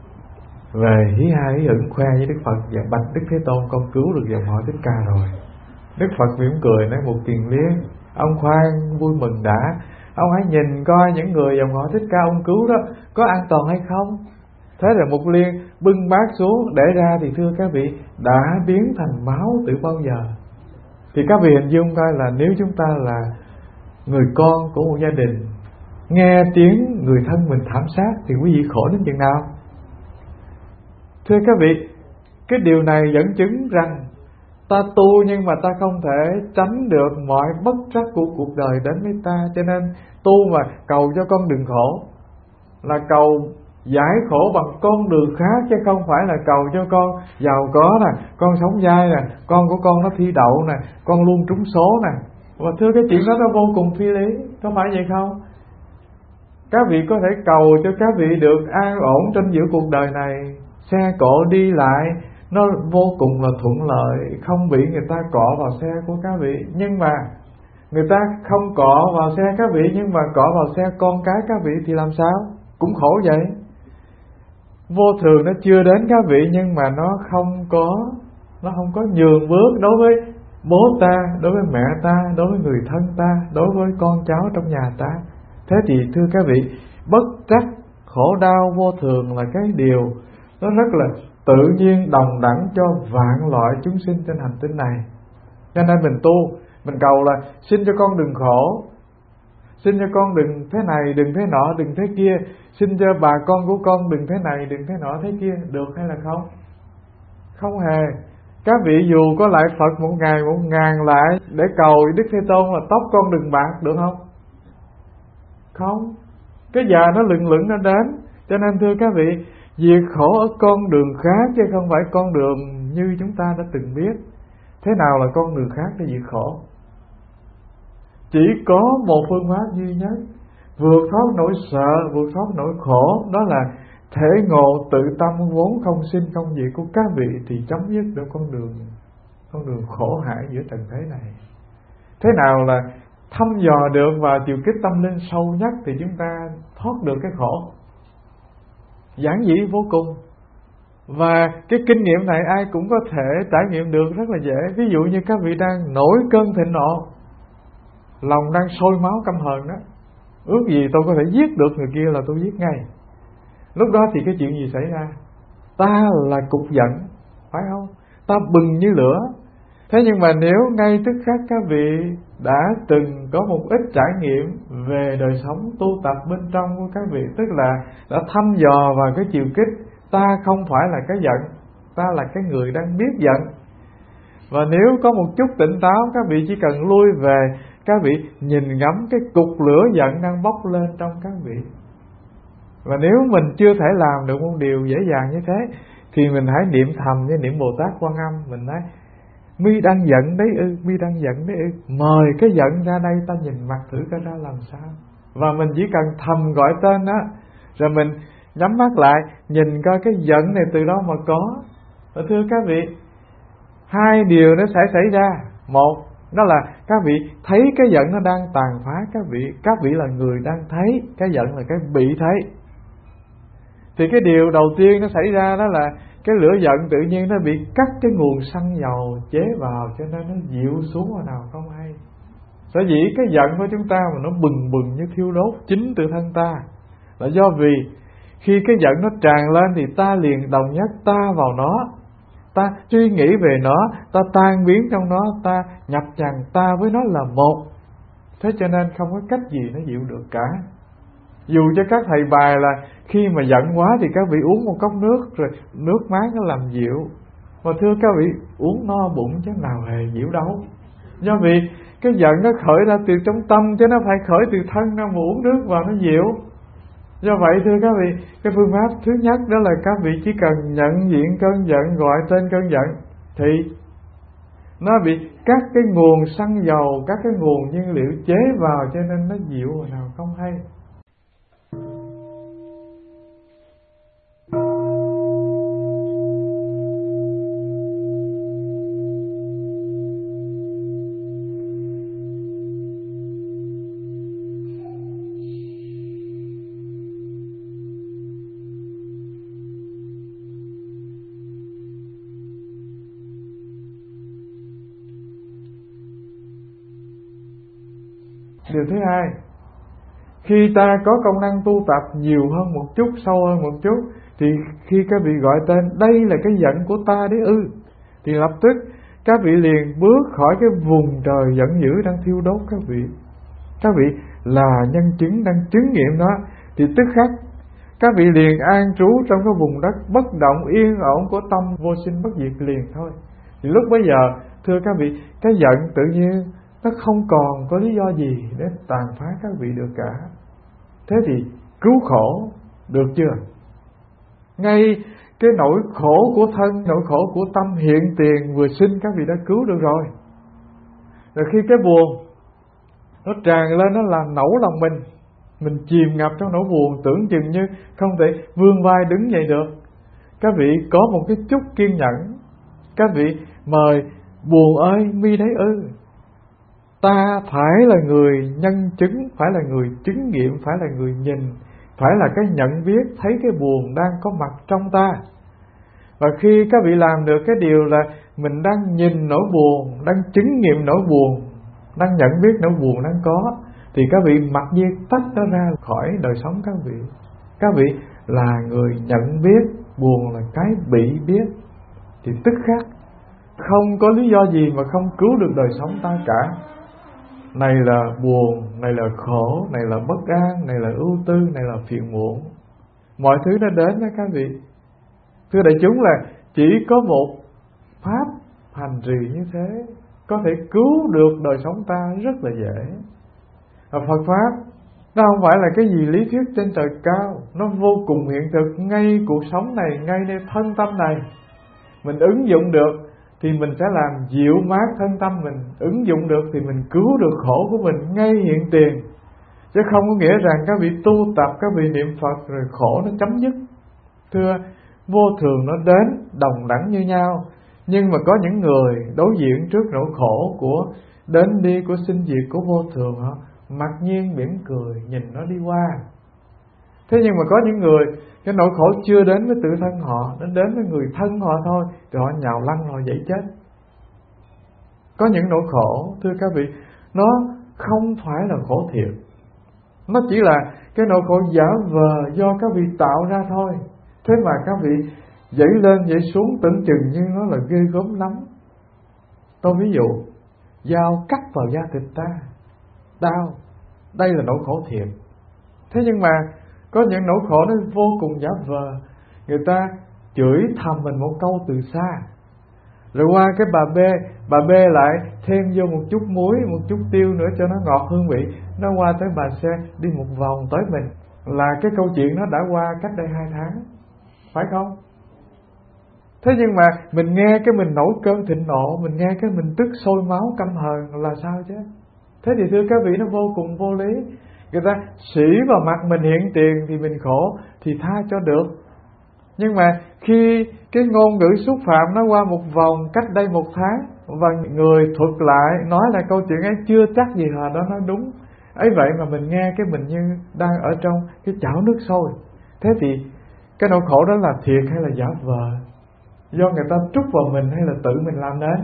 về hí ha hí hửng khoe với Đức Phật: và bạch Đức Thế Tôn, con cứu được dòng họ Thích Ca rồi. Đức Phật mỉm cười nói: Mục Kiền Liên, ông khoan vui mừng đã, ông hãy nhìn coi những người dòng họ Thích Ca ông cứu đó có an toàn hay không. Thế rồi Mục Liên bưng bát xuống để ra, thì thưa các vị, đã biến thành máu từ bao giờ. Thì các vị hình dung coi là nếu chúng ta là người con của một gia đình, nghe tiếng người thân mình thảm sát, thì quý vị khổ đến chừng nào? Thưa các vị, cái điều này dẫn chứng rằng ta tu nhưng mà ta không thể tránh được mọi bất trắc của cuộc đời đến với ta. Cho nên tu mà cầu cho con đừng khổ là cầu giải khổ bằng con đường khác, chứ không phải là cầu cho con giàu có nè, con sống dai nè, con của con nó thi đậu nè, con luôn trúng số nè. Và thưa, cái chuyện đó nó vô cùng phi lý, có phải vậy không? Các vị có thể cầu cho các vị được an ổn trên giữa cuộc đời này, xe cộ đi lại nó vô cùng là thuận lợi, không bị người ta cọ vào xe của các vị. Nhưng mà người ta không cọ vào xe các vị, nhưng mà cọ vào xe con cái các vị thì làm sao? Cũng khổ vậy. Vô thường nó chưa đến các vị, nhưng mà nó không có Nó không có nhường bước đối với bố ta, đối với mẹ ta, đối với người thân ta, đối với con cháu trong nhà ta. Thế thì thưa các vị, bất trắc, khổ đau, vô thường là cái điều nó rất là tự nhiên đồng đẳng cho vạn loại chúng sinh trên hành tinh này. Cho nên mình tu, mình cầu là xin cho con đừng khổ, xin cho con đừng thế này, đừng thế nọ, đừng thế kia, xin cho bà con của con đừng thế này, đừng thế nọ, thế kia, được hay là không? Không hề. Các vị dù có lại Phật một ngày một ngàn lại để cầu Đức Thế Tôn là tóc con đừng bạc, được không? Không. Cái già nó lừng lững nó đến. Cho nên thưa các vị, diệt khổ ở con đường khác chứ không phải con đường như chúng ta đã từng biết. Thế nào là con đường khác để diệt khổ? Chỉ có một phương pháp duy nhất, vượt thoát nỗi sợ, vượt thoát nỗi khổ, đó là thể ngộ tự tâm vốn không sinh không diệt của các vị, thì chấm dứt được con đường con đường khổ hại giữa trần thế này. Thế nào là thăm dò được vào chiều kích tâm linh sâu nhất thì chúng ta thoát được cái khổ. Giản dị vô cùng. Và cái kinh nghiệm này ai cũng có thể trải nghiệm được rất là dễ. Ví dụ như các vị đang nổi cơn thịnh nộ, lòng đang sôi máu căm hờn đó, ước gì tôi có thể giết được người kia là tôi giết ngay. Lúc đó thì cái chuyện gì xảy ra? Ta là cục giận, phải không? Ta bừng như lửa. Thế nhưng mà nếu ngay tức khắc các vị đã từng có một ít trải nghiệm về đời sống tu tập bên trong của các vị, tức là đã thăm dò vào cái chiều kích ta không phải là cái giận, ta là cái người đang biết giận. Và nếu có một chút tỉnh táo, các vị chỉ cần lui về, các vị nhìn ngắm cái cục lửa giận đang bốc lên trong các vị. Và nếu mình chưa thể làm được một điều dễ dàng như thế, thì mình hãy niệm thầm như niệm Bồ Tát Quan Âm. Mình nói mi đang giận đấy ư, mi đang giận đấy ư, mời cái giận ra đây ta nhìn mặt thử coi ra làm sao. Và mình chỉ cần thầm gọi tên đó, rồi mình nhắm mắt lại nhìn coi cái giận này từ đâu mà có. Và thưa các vị, hai điều nó sẽ xảy ra. Một, đó là các vị thấy cái giận nó đang tàn phá các vị, các vị là người đang thấy, cái giận là cái bị thấy. Thì cái điều đầu tiên nó xảy ra đó là cái lửa giận tự nhiên nó bị cắt cái nguồn xăng dầu chế vào, cho nên nó dịu xuống hồi nào không hay. Sở dĩ cái giận của chúng ta mà nó bừng bừng như thiêu đốt chính tự thân ta, là do vì khi cái giận nó tràn lên thì ta liền đồng nhất ta vào nó, ta suy nghĩ về nó, ta tan biến trong nó, ta nhập tràn ta với nó là một. Thế cho nên không có cách gì nó dịu được cả. Dù cho các thầy bài là khi mà giận quá thì các vị uống một cốc nước, rồi nước mát nó làm dịu. Mà thưa các vị, uống no bụng chứ nào hề dịu đâu. Do vì cái giận nó khởi ra từ trong tâm, chứ nó phải khởi từ thân ra, mà uống nước vào nó dịu. Do vậy thưa các vị, cái phương pháp thứ nhất đó là các vị chỉ cần nhận diện cơn giận, gọi tên cơn giận, thì nó bị các cái nguồn xăng dầu, các cái nguồn nhiên liệu chế vào, cho nên nó dịu hồi nào không hay. Điều thứ hai, khi ta có công năng tu tập nhiều hơn một chút, sâu hơn một chút, thì khi các vị gọi tên đây là cái giận của ta đấy ư, thì lập tức các vị liền bước khỏi cái vùng trời giận dữ đang thiêu đốt các vị. Các vị là nhân chứng đang chứng nghiệm nó, thì tức khắc các vị liền an trú trong cái vùng đất bất động yên ổn của tâm vô sinh bất diệt liền thôi. Thì lúc bấy giờ thưa các vị, cái giận tự nhiên nó không còn có lý do gì để tàn phá các vị được cả. Thế thì cứu khổ được chưa? Ngay cái nỗi khổ của thân, nỗi khổ của tâm hiện tiền vừa sinh các vị đã cứu được rồi. Rồi khi cái buồn nó tràn lên, nó làm nẫu lòng mình, mình chìm ngập trong nỗi buồn, tưởng chừng như không thể vươn vai đứng dậy được. Các vị có một cái chút kiên nhẫn, các vị mời buồn ơi mi đấy ư, ta phải là người nhân chứng, phải là người chứng nghiệm, phải là người nhìn, phải là cái nhận biết thấy cái buồn đang có mặt trong ta. Và khi các vị làm được cái điều là mình đang nhìn nỗi buồn, đang chứng nghiệm nỗi buồn, đang nhận biết nỗi buồn đang có, thì các vị mặc nhiên tách nó ra khỏi đời sống các vị. Các vị là người nhận biết, buồn là cái bị biết, thì tức khắc không có lý do gì mà không cứu được đời sống ta cả. Này là buồn, này là khổ, này là bất an, này là ưu tư, này là phiền muộn. Mọi thứ nó đến đó các vị. Thưa đại chúng, là chỉ có một pháp hành trì như thế có thể cứu được đời sống ta rất là dễ. Và Phật Pháp nó không phải là cái gì lý thuyết trên trời cao, nó vô cùng hiện thực ngay cuộc sống này, ngay nơi thân tâm này. Mình ứng dụng được thì mình sẽ làm dịu mát thân tâm mình, ứng dụng được thì mình cứu được khổ của mình ngay hiện tiền. Chứ không có nghĩa rằng các vị tu tập, các vị niệm Phật rồi khổ nó chấm dứt. Thưa, vô thường nó đến đồng đẳng như nhau, nhưng mà có những người đối diện trước nỗi khổ của đến đi của sinh diệt, của vô thường, họ mặc nhiên mỉm cười nhìn nó đi qua. Thế nhưng mà có những người cái nỗi khổ chưa đến với tự thân họ, nó đến với người thân họ thôi, thì họ nhào lăn họ dậy chết. Có những nỗi khổ, thưa các vị, nó không phải là khổ thiệt, nó chỉ là cái nỗi khổ giả vờ do các vị tạo ra thôi. Thế mà các vị dậy lên dậy xuống tưởng chừng như nó là ghê gớm lắm. Tôi ví dụ, dao cắt vào da thịt ta, đau, đây là nỗi khổ thiệt. Thế nhưng mà có những nỗi khổ nó vô cùng giả vờ. Người ta chửi thầm mình một câu từ xa, rồi qua cái bà B, bà B lại thêm vô một chút muối, một chút tiêu nữa cho nó ngọt hương vị. Nó qua tới bà C, đi một vòng tới mình, là cái câu chuyện nó đã qua cách đây hai tháng, phải không? Thế nhưng mà mình nghe cái mình nổi cơn thịnh nộ, mình nghe cái mình tức sôi máu căm hờn là sao chứ? Thế thì thưa các vị, nó vô cùng vô lý. Người ta xỉ vào mặt mình hiện tiền thì mình khổ, thì tha cho được. Nhưng mà khi cái ngôn ngữ xúc phạm nó qua một vòng cách đây một tháng, và người thuật lại nói là câu chuyện ấy chưa chắc gì là đó nó đúng, ấy vậy mà mình nghe cái mình như đang ở trong cái chảo nước sôi. Thế thì cái nỗi khổ đó là thiệt hay là giả vờ? Do người ta trút vào mình hay là tự mình làm nên?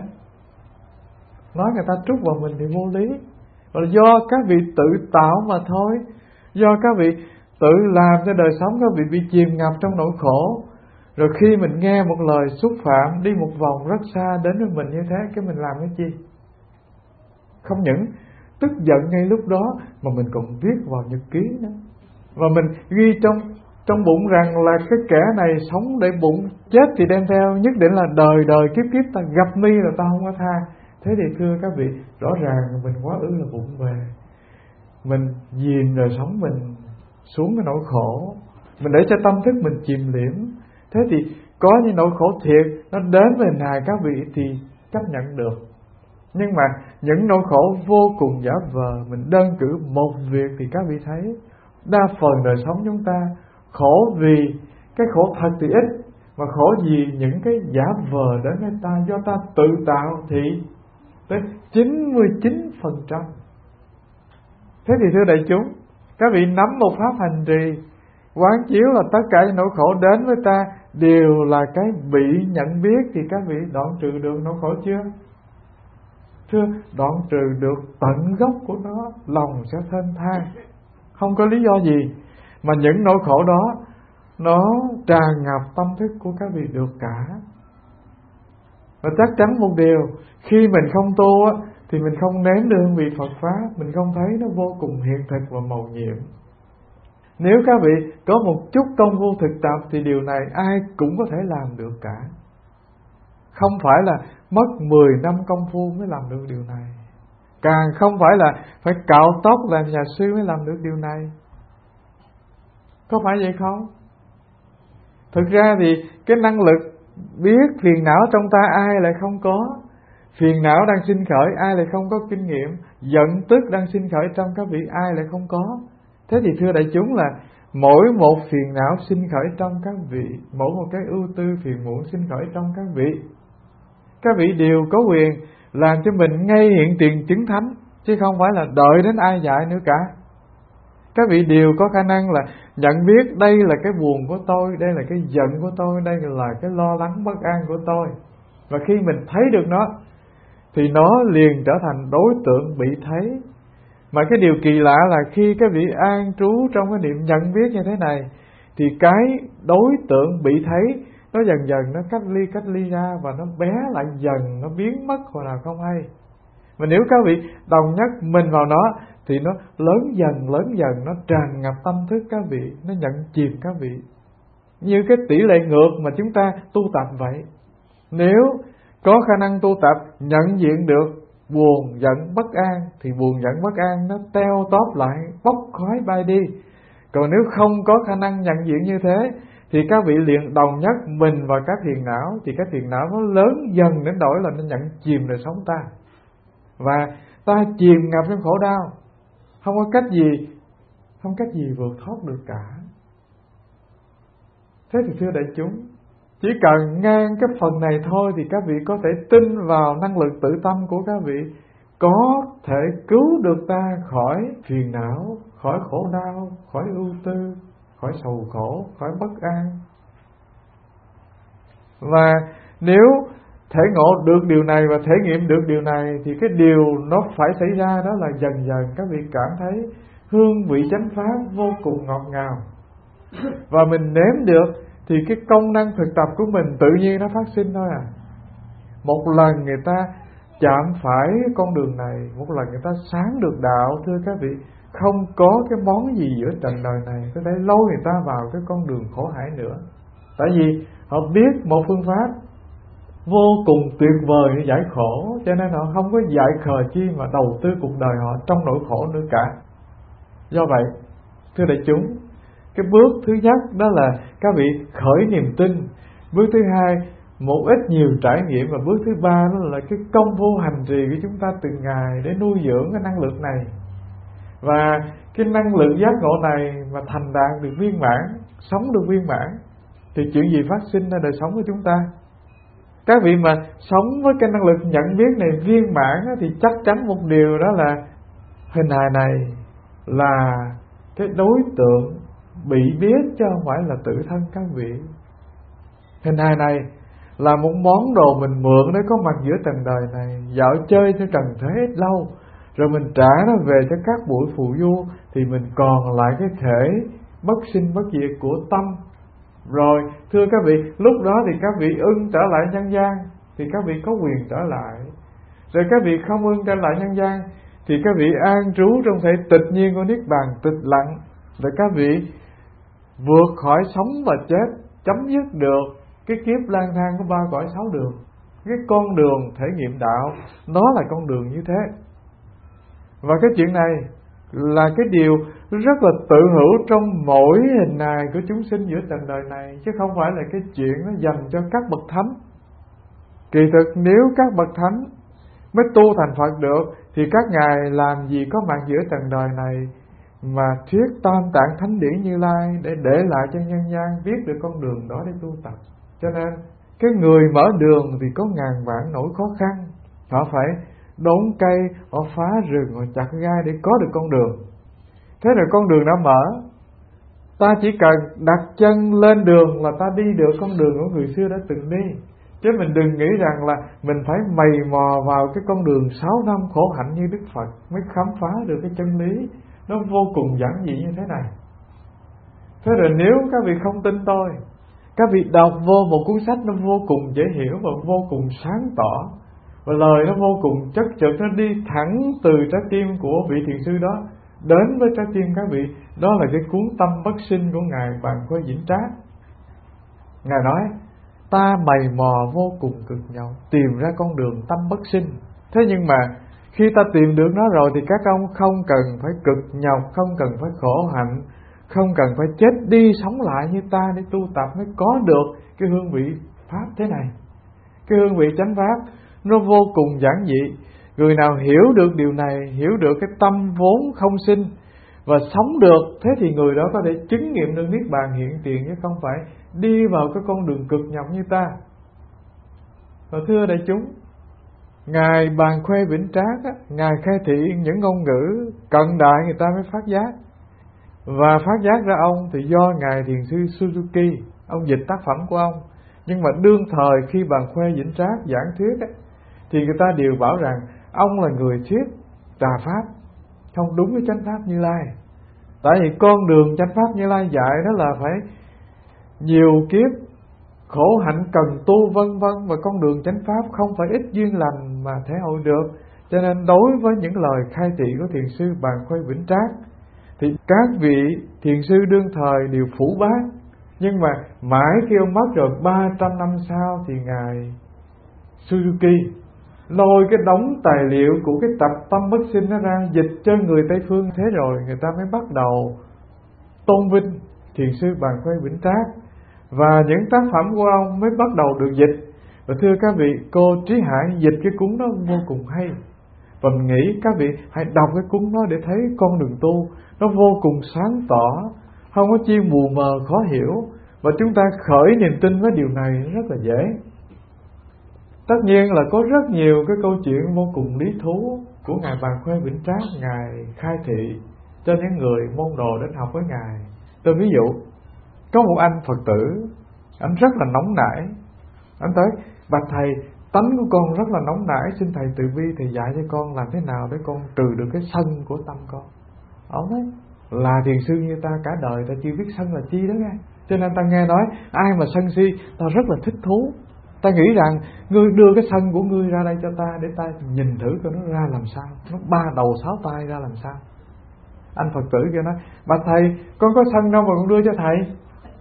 Nói người ta trút vào mình thì vô lý, là do các vị tự tạo mà thôi. Do các vị tự làm cho đời sống các vị bị chìm ngập trong nỗi khổ. Rồi khi mình nghe một lời xúc phạm đi một vòng rất xa đến với mình như thế, cái mình làm cái gì? Không những tức giận ngay lúc đó mà mình còn viết vào nhật ký nữa, và mình ghi trong trong bụng rằng là cái kẻ này sống để bụng, chết thì đem theo, nhất định là đời đời kiếp kiếp ta gặp mi là ta không có tha. Thế thì thưa các vị, rõ ràng mình quá ư là vụng về, mình dìm đời sống mình xuống cái nỗi khổ, mình để cho tâm thức mình chìm liễm. Thế thì có những nỗi khổ thiệt nó đến về này các vị thì chấp nhận được. Nhưng mà những nỗi khổ vô cùng giả vờ, mình đơn cử một việc thì các vị thấy đa phần đời sống chúng ta khổ vì cái khổ thật thì ít, mà khổ vì những cái giả vờ đến với ta do ta tự tạo thì tới chín mươi chín phần trăm. Thế thì thưa đại chúng, các vị nắm một pháp hành trì, quán chiếu là tất cả những nỗi khổ đến với ta đều là cái bị nhận biết, thì các vị đoạn trừ được nỗi khổ chưa? Thưa, đoạn trừ được tận gốc của nó, lòng sẽ thênh thang, không có lý do gì mà những nỗi khổ đó nó tràn ngập tâm thức của các vị được cả. Và chắc chắn một điều, khi mình không tu á, thì mình không nếm được hương vị Phật Pháp, mình không thấy nó vô cùng hiện thực và mầu nhiệm. Nếu các vị có một chút công phu thực tập thì điều này ai cũng có thể làm được cả. Không phải là mất mười năm công phu mới làm được điều này, càng không phải là phải cạo tóc làm nhà sư mới làm được điều này. Có phải vậy không? Thực ra thì cái năng lực biết phiền não trong ta ai lại không có. Phiền não đang sinh khởi ai lại không có kinh nghiệm. Giận tức đang sinh khởi trong các vị ai lại không có. Thế thì thưa đại chúng là mỗi một phiền não sinh khởi trong các vị, mỗi một cái ưu tư phiền muộn sinh khởi trong các vị, các vị đều có quyền làm cho mình ngay hiện tiền chứng thánh, chứ không phải là đợi đến ai dạy nữa cả. Các vị đều có khả năng là nhận biết đây là cái buồn của tôi, đây là cái giận của tôi, đây là cái lo lắng bất an của tôi. Và khi mình thấy được nó thì nó liền trở thành đối tượng bị thấy. Mà cái điều kỳ lạ là khi các vị an trú trong cái niệm nhận biết như thế này, thì cái đối tượng bị thấy nó dần dần nó cách ly cách ly ra, và nó bé lại dần, nó biến mất hồi nào không hay. Mà nếu các vị đồng nhất mình vào nó thì nó lớn dần lớn dần, nó tràn ngập tâm thức các vị, nó nhận chìm các vị, như cái tỷ lệ ngược mà chúng ta tu tập vậy. Nếu có khả năng tu tập nhận diện được buồn giận bất an thì buồn giận bất an nó teo tóp lại, bốc khói bay đi. Còn nếu không có khả năng nhận diện như thế thì các vị liền đồng nhất mình vào các phiền não, thì các phiền não nó lớn dần đến đổi là nó nhận chìm đời sống ta, và ta chìm ngập trong khổ đau, không có cách gì không cách gì vượt thoát được cả. Thế thì thưa đại chúng, chỉ cần ngang cái phần này thôi thì các vị có thể tin vào năng lực tự tâm của các vị, có thể cứu được ta khỏi phiền não, khỏi khổ đau, khỏi ưu tư, khỏi sầu khổ, khỏi bất an. Và nếu thể ngộ được điều này và thể nghiệm được điều này thì cái điều nó phải xảy ra đó là dần dần các vị cảm thấy hương vị chánh pháp vô cùng ngọt ngào. Và mình nếm được thì cái công năng thực tập của mình tự nhiên nó phát sinh thôi à. Một lần người ta chạm phải con đường này, một lần người ta sáng được đạo, thưa các vị, không có cái món gì giữa trần đời này có thể lôi người ta vào cái con đường khổ hải nữa. Tại vì họ biết một phương pháp vô cùng tuyệt vời để giải khổ, cho nên họ không có dại khờ chi mà đầu tư cuộc đời họ trong nỗi khổ nữa cả. Do vậy, thưa đại chúng, cái bước thứ nhất đó là các vị khởi niềm tin. Bước thứ hai, một ít nhiều trải nghiệm. Và bước thứ ba đó là cái công phu hành trì của chúng ta từng ngày để nuôi dưỡng cái năng lượng này. Và cái năng lượng giác ngộ này mà thành đạt được viên mãn, sống được viên mãn, thì chuyện gì phát sinh ra đời sống của chúng ta? Các vị mà sống với cái năng lực nhận biết này viên mãn thì chắc chắn một điều đó là hình hài này là cái đối tượng bị biết chứ không phải là tự thân các vị. Hình hài này là một món đồ mình mượn để có mặt giữa trần đời này, dạo chơi cho trần thế ít lâu, rồi mình trả nó về cho các buổi phù du, thì mình còn lại cái thể bất sinh bất diệt của tâm. Rồi thưa các vị, lúc đó thì các vị ưng trở lại nhân gian thì các vị có quyền trở lại. Rồi các vị không ưng trở lại nhân gian thì các vị an trú trong thể tịch nhiên của niết bàn tịch lặng. Rồi các vị vượt khỏi sống và chết, chấm dứt được cái kiếp lang thang của ba cõi sáu đường. Cái con đường thể nghiệm đạo nó là con đường như thế. Và cái chuyện này là cái điều rất là tự hữu trong mỗi hình hài của chúng sinh giữa trần đời này, chứ không phải là cái chuyện nó dành cho các bậc thánh. Kỳ thực nếu các bậc thánh mới tu thành Phật được thì các ngài làm gì có mặt giữa trần đời này mà thuyết tam tạng thánh điển Như Lai để để lại cho nhân gian biết được con đường đó để tu tập. Cho nên cái người mở đường thì có ngàn vạn nỗi khó khăn. Họ phải đốn cây, họ phá rừng, họ chặt gai để có được con đường. Thế rồi con đường đã mở, ta chỉ cần đặt chân lên đường là ta đi được con đường của người xưa đã từng đi. Chứ mình đừng nghĩ rằng là mình phải mày mò vào cái con đường sáu năm khổ hạnh như Đức Phật mới khám phá được cái chân lý nó vô cùng giản dị như thế này. Thế rồi nếu các vị không tin tôi, các vị đọc vô một cuốn sách nó vô cùng dễ hiểu và vô cùng sáng tỏ, và lời nó vô cùng chất chật, nó đi thẳng từ trái tim của vị thiền sư đó đến với trái tim các vị. Đó là cái cuốn Tâm Bất Sinh của Ngài Bàn Khuê Vĩnh Trác. Ngài nói ta mày mò vô cùng cực nhọc tìm ra con đường tâm bất sinh. Thế nhưng mà khi ta tìm được nó rồi thì các ông không cần phải cực nhọc, không cần phải khổ hạnh, không cần phải chết đi sống lại như ta để tu tập mới có được cái hương vị pháp thế này. Cái hương vị chánh pháp nó vô cùng giản dị. Người nào hiểu được điều này, hiểu được cái tâm vốn không sinh và sống được, thế thì người đó có thể chứng nghiệm được niết bàn hiện tiền, chứ không phải đi vào cái con đường cực nhọc như ta. Và thưa đại chúng, Ngài Bàn Khuê Vĩnh Trác á, Ngài khai thị những ngôn ngữ cận đại người ta mới phát giác. Và phát giác ra ông thì do Ngài Thiền sư Suzuki, ông dịch tác phẩm của ông. Nhưng mà đương thời khi Bàn Khuê Vĩnh Trác giảng thuyết á, thì người ta đều bảo rằng ông là người thuyết tà pháp, không đúng với chánh pháp Như Lai. Tại vì con đường chánh pháp Như Lai dạy đó là phải nhiều kiếp khổ hạnh cần tu vân vân, và con đường chánh pháp không phải ít duyên lành mà thể hội được. Cho nên đối với những lời khai thị của thiền sư Bàn Khuê Vĩnh Trác thì các vị thiền sư đương thời đều phủ bác. Nhưng mà mãi khi ông mất rồi, ba trăm năm sau thì Ngài Suzuki lôi cái đống tài liệu của cái tập Tâm Bất Sinh nó ra dịch cho người Tây Phương. Thế rồi người ta mới bắt đầu tôn vinh thiền sư Bàn Khuê Vĩnh Trác, và những tác phẩm của ông mới bắt đầu được dịch. Và thưa các vị, cô Trí Hải dịch cái cuốn đó vô cùng hay, và mình nghĩ các vị hãy đọc cái cuốn đó để thấy con đường tu nó vô cùng sáng tỏ, không có chi mù mờ khó hiểu, và chúng ta khởi niềm tin với điều này rất là dễ. Tất nhiên là có rất nhiều cái câu chuyện vô cùng lý thú của Ngài Bàn Khuê Vĩnh Trác, Ngài khai thị cho những người môn đồ đến học với Ngài. Tôi ví dụ, có một anh Phật tử, anh rất là nóng nảy. Anh tới: bạch thầy, tánh của con rất là nóng nảy, xin thầy từ bi thầy dạy cho con làm thế nào để con trừ được cái sân của tâm con. Ông nói: là thiền sư như ta cả đời ta chưa biết sân là chi đó nghe. Cho nên ta nghe nói ai mà sân si ta rất là thích thú. Ta nghĩ rằng ngươi đưa cái sân của ngươi ra đây cho ta, để ta nhìn thử coi nó ra làm sao, nó ba đầu sáu tay ra làm sao. Anh Phật tử kia nói: bạch thầy, con có sân đâu mà con đưa cho thầy.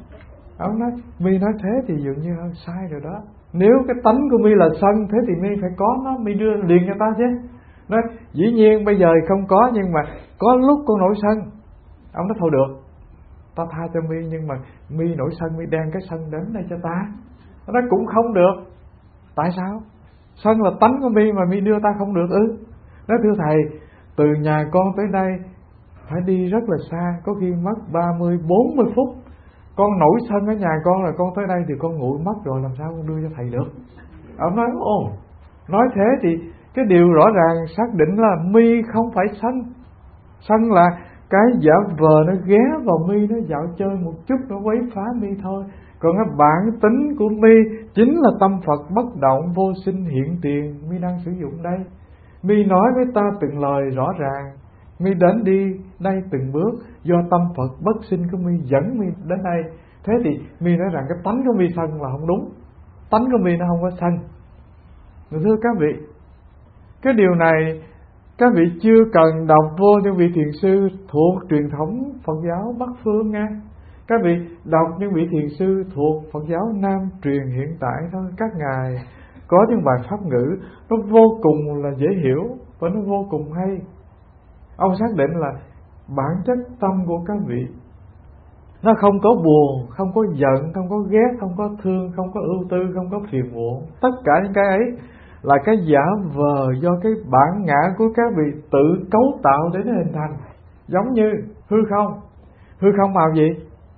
Ông nói: mi nói thế thì dường như hơi sai rồi đó. Nếu cái tánh của mi là sân, thế thì mi phải có nó, mi đưa liền cho ta chứ. Nói: dĩ nhiên bây giờ không có, nhưng mà có lúc con nổi sân. Ông nói: thôi được, ta tha cho mi, nhưng mà mi nổi sân, mi đem cái sân đến đây cho ta. Nó nói: cũng không được. Tại sao? Sân là tánh của mi mà mi đưa ta không được ư? Nói: thưa thầy, từ nhà con tới đây phải đi rất là xa, có khi mất ba mươi bốn mươi phút. Con nổi sân ở nhà con là con tới đây thì con nguội mất rồi, làm sao con đưa cho thầy được? Ông nói: ồ, nói thế thì cái điều rõ ràng xác định là mi không phải sân. Sân là cái giả vờ nó ghé vào mi, nó dạo chơi một chút, nó quấy phá mi thôi. Còn cái bản tính của mi chính là tâm Phật bất động vô sinh hiện tiền, mi đang sử dụng đây. Mi nói với ta từng lời rõ ràng, mi đến đi đây từng bước, do tâm Phật bất sinh của mi dẫn mi đến đây. Thế thì mi nói rằng cái tánh của mi sân là không đúng. Tánh của mi nó không có sân. Thưa các vị, cái điều này các vị chưa cần đọc vô những vị thiền sư thuộc truyền thống Phật giáo Bắc Phương nha. Các vị đọc những vị thiền sư thuộc Phật giáo Nam truyền hiện tại thôi. Các ngài có những bài pháp ngữ nó vô cùng là dễ hiểu và nó vô cùng hay. Ông xác định là bản chất tâm của các vị nó không có buồn, không có giận, không có ghét, không có thương, không có ưu tư, không có phiền muộn. Tất cả những cái ấy là cái giả vờ do cái bản ngã của các vị tự cấu tạo để nó hình thành. Giống như hư không. Hư không màu gì?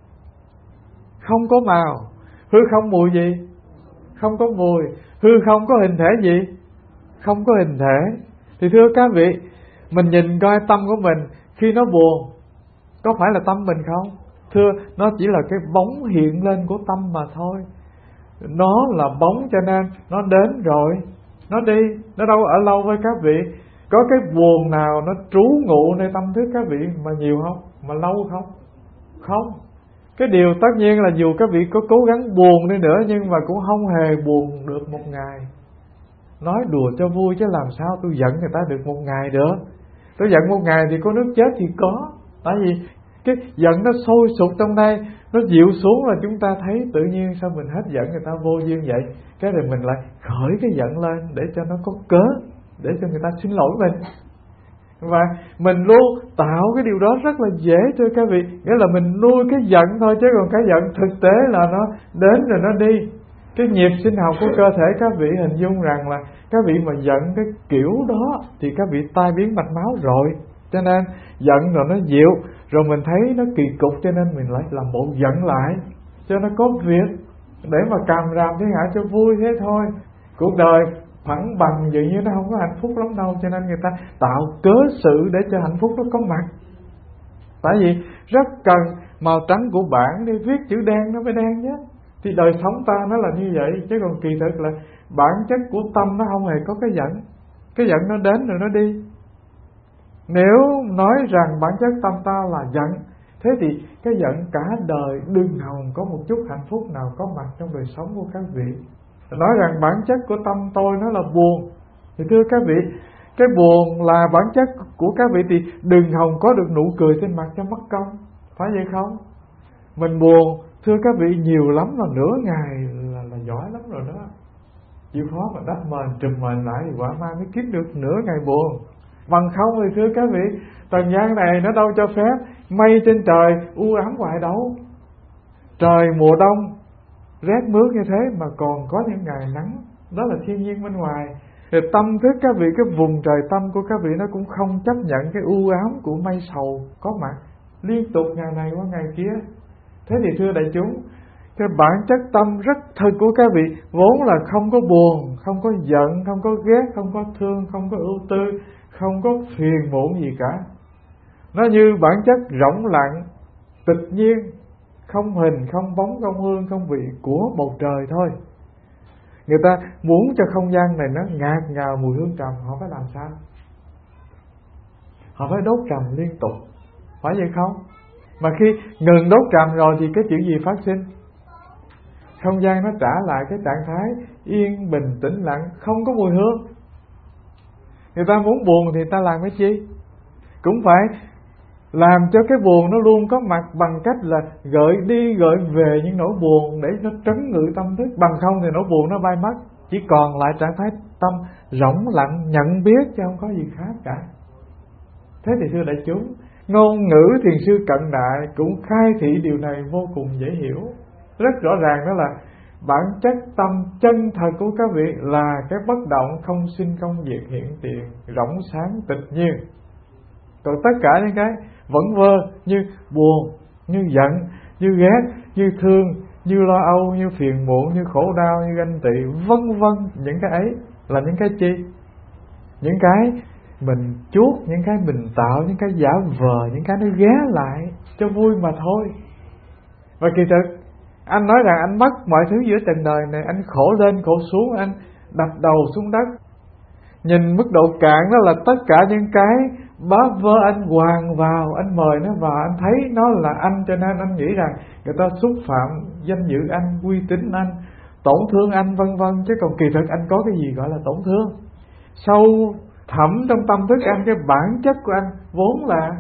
Không có màu. Hư không mùi gì? Không có mùi. Hư không có hình thể gì? Không có hình thể. Thì thưa các vị, mình nhìn coi tâm của mình khi nó buồn, có phải là tâm mình không? Thưa, nó chỉ là cái bóng hiện lên của tâm mà thôi. Nó là bóng cho nên nó đến rồi, nó đi, nó đâu ở lâu với các vị. Có cái buồn nào nó trú ngụ nơi tâm thức các vị mà nhiều không? Mà lâu không? Không. Cái điều tất nhiên là dù các vị có cố gắng buồn đi nữa, nhưng mà cũng không hề buồn được một ngày. Nói đùa cho vui chứ làm sao tôi giận người ta được một ngày được. Tôi giận một ngày thì có nước chết thì có. Tại vì cái giận nó sôi sục trong đây, nó dịu xuống là chúng ta thấy tự nhiên sao mình hết giận người ta vô duyên vậy. Cái rồi mình lại khởi cái giận lên để cho nó có cớ, để cho người ta xin lỗi mình. Và mình luôn tạo cái điều đó rất là dễ cho các vị. Nghĩa là mình nuôi cái giận thôi, chứ còn cái giận thực tế là nó đến rồi nó đi. Cái nhịp sinh học của cơ thể các vị hình dung rằng là các vị mà giận cái kiểu đó thì các vị tai biến mạch máu rồi. Cho nên giận rồi nó dịu, rồi mình thấy nó kỳ cục, cho nên mình lại làm bộ giận lại cho nó có việc, để mà càm ràm thiên hạ cho vui thế thôi. Cuộc đời phẳng bằng vậy như nó không có hạnh phúc lắm đâu. Cho nên người ta tạo cớ sự để cho hạnh phúc nó có mặt. Tại vì rất cần màu trắng của bảng để viết chữ đen nó mới đen nhé. Thì đời sống ta nó là như vậy. Chứ còn kỳ thực là bản chất của tâm nó không hề có cái giận. Cái giận nó đến rồi nó đi. Nếu nói rằng bản chất tâm ta là giận, thế thì cái giận cả đời đừng hòng có một chút hạnh phúc nào có mặt trong đời sống của các vị. Nói rằng bản chất của tâm tôi nó là buồn, thì thưa các vị, cái buồn là bản chất của các vị thì đừng hòng có được nụ cười trên mặt cho mất công. Phải vậy không? Mình buồn, thưa các vị, nhiều lắm là nửa ngày là, là giỏi lắm rồi đó. Chịu khó mà đắp mền trùm mền lại thì quả mai mới kiếm được nửa ngày buồn. Bằng không thì thưa các vị, trần gian này nó đâu cho phép mây trên trời u ám hoài đâu. Trời mùa đông rét mướt như thế mà còn có những ngày nắng, đó là thiên nhiên bên ngoài. Thì tâm thức các vị, cái vùng trời tâm của các vị nó cũng không chấp nhận cái u ám của mây sầu có mặt liên tục ngày này qua ngày kia. Thế thì thưa đại chúng, cái bản chất tâm rất thật của các vị vốn là không có buồn, không có giận, không có ghét, không có thương, không có ưu tư, không có phiền muộn gì cả. Nó như bản chất rỗng lặng, tịch nhiên, không hình, không bóng, không hương, không vị của bầu trời thôi. Người ta muốn cho không gian này nó ngạt ngào mùi hương trầm, họ phải làm sao? Họ phải đốt trầm liên tục, phải vậy không? Mà khi ngừng đốt trầm rồi thì cái chuyện gì phát sinh? Không gian nó trả lại cái trạng thái yên bình tĩnh lặng, không có mùi hương. Người ta muốn buồn thì ta làm cái chi? Cũng phải làm cho cái buồn nó luôn có mặt bằng cách là gợi đi gợi về những nỗi buồn để nó trấn ngự tâm thức. Bằng không thì nỗi buồn nó bay mất, chỉ còn lại trạng thái tâm rỗng lặng nhận biết chứ không có gì khác cả. Thế thì thưa đại chúng, ngôn ngữ thiền sư cận đại cũng khai thị điều này vô cùng dễ hiểu. Rất rõ ràng đó là bản chất tâm chân thật của các vị là cái bất động không sinh không diệt hiện tiền, rỗng sáng tịch nhiên. Còn tất cả những cái vẫn vơ như buồn, như giận, như ghét, như thương, như lo âu, như phiền muộn, như khổ đau, như ganh tị, vân vân, những cái ấy là những cái chi? Những cái mình chuốc, những cái mình tạo, những cái giả vờ, những cái nó ghé lại cho vui mà thôi. Và kỳ thực anh nói rằng anh mất mọi thứ giữa trần đời này, anh khổ lên khổ xuống, anh đập đầu xuống đất. Nhìn mức độ cạn đó là tất cả những cái bá vơ anh hoàn vào, anh mời nó vào, anh thấy nó là anh, cho nên anh nghĩ rằng người ta xúc phạm danh dự anh, uy tín anh, tổn thương anh vân vân. Chứ còn kỳ thực anh có cái gì gọi là tổn thương? Sâu thẳm trong tâm thức anh, cái bản chất của anh vốn là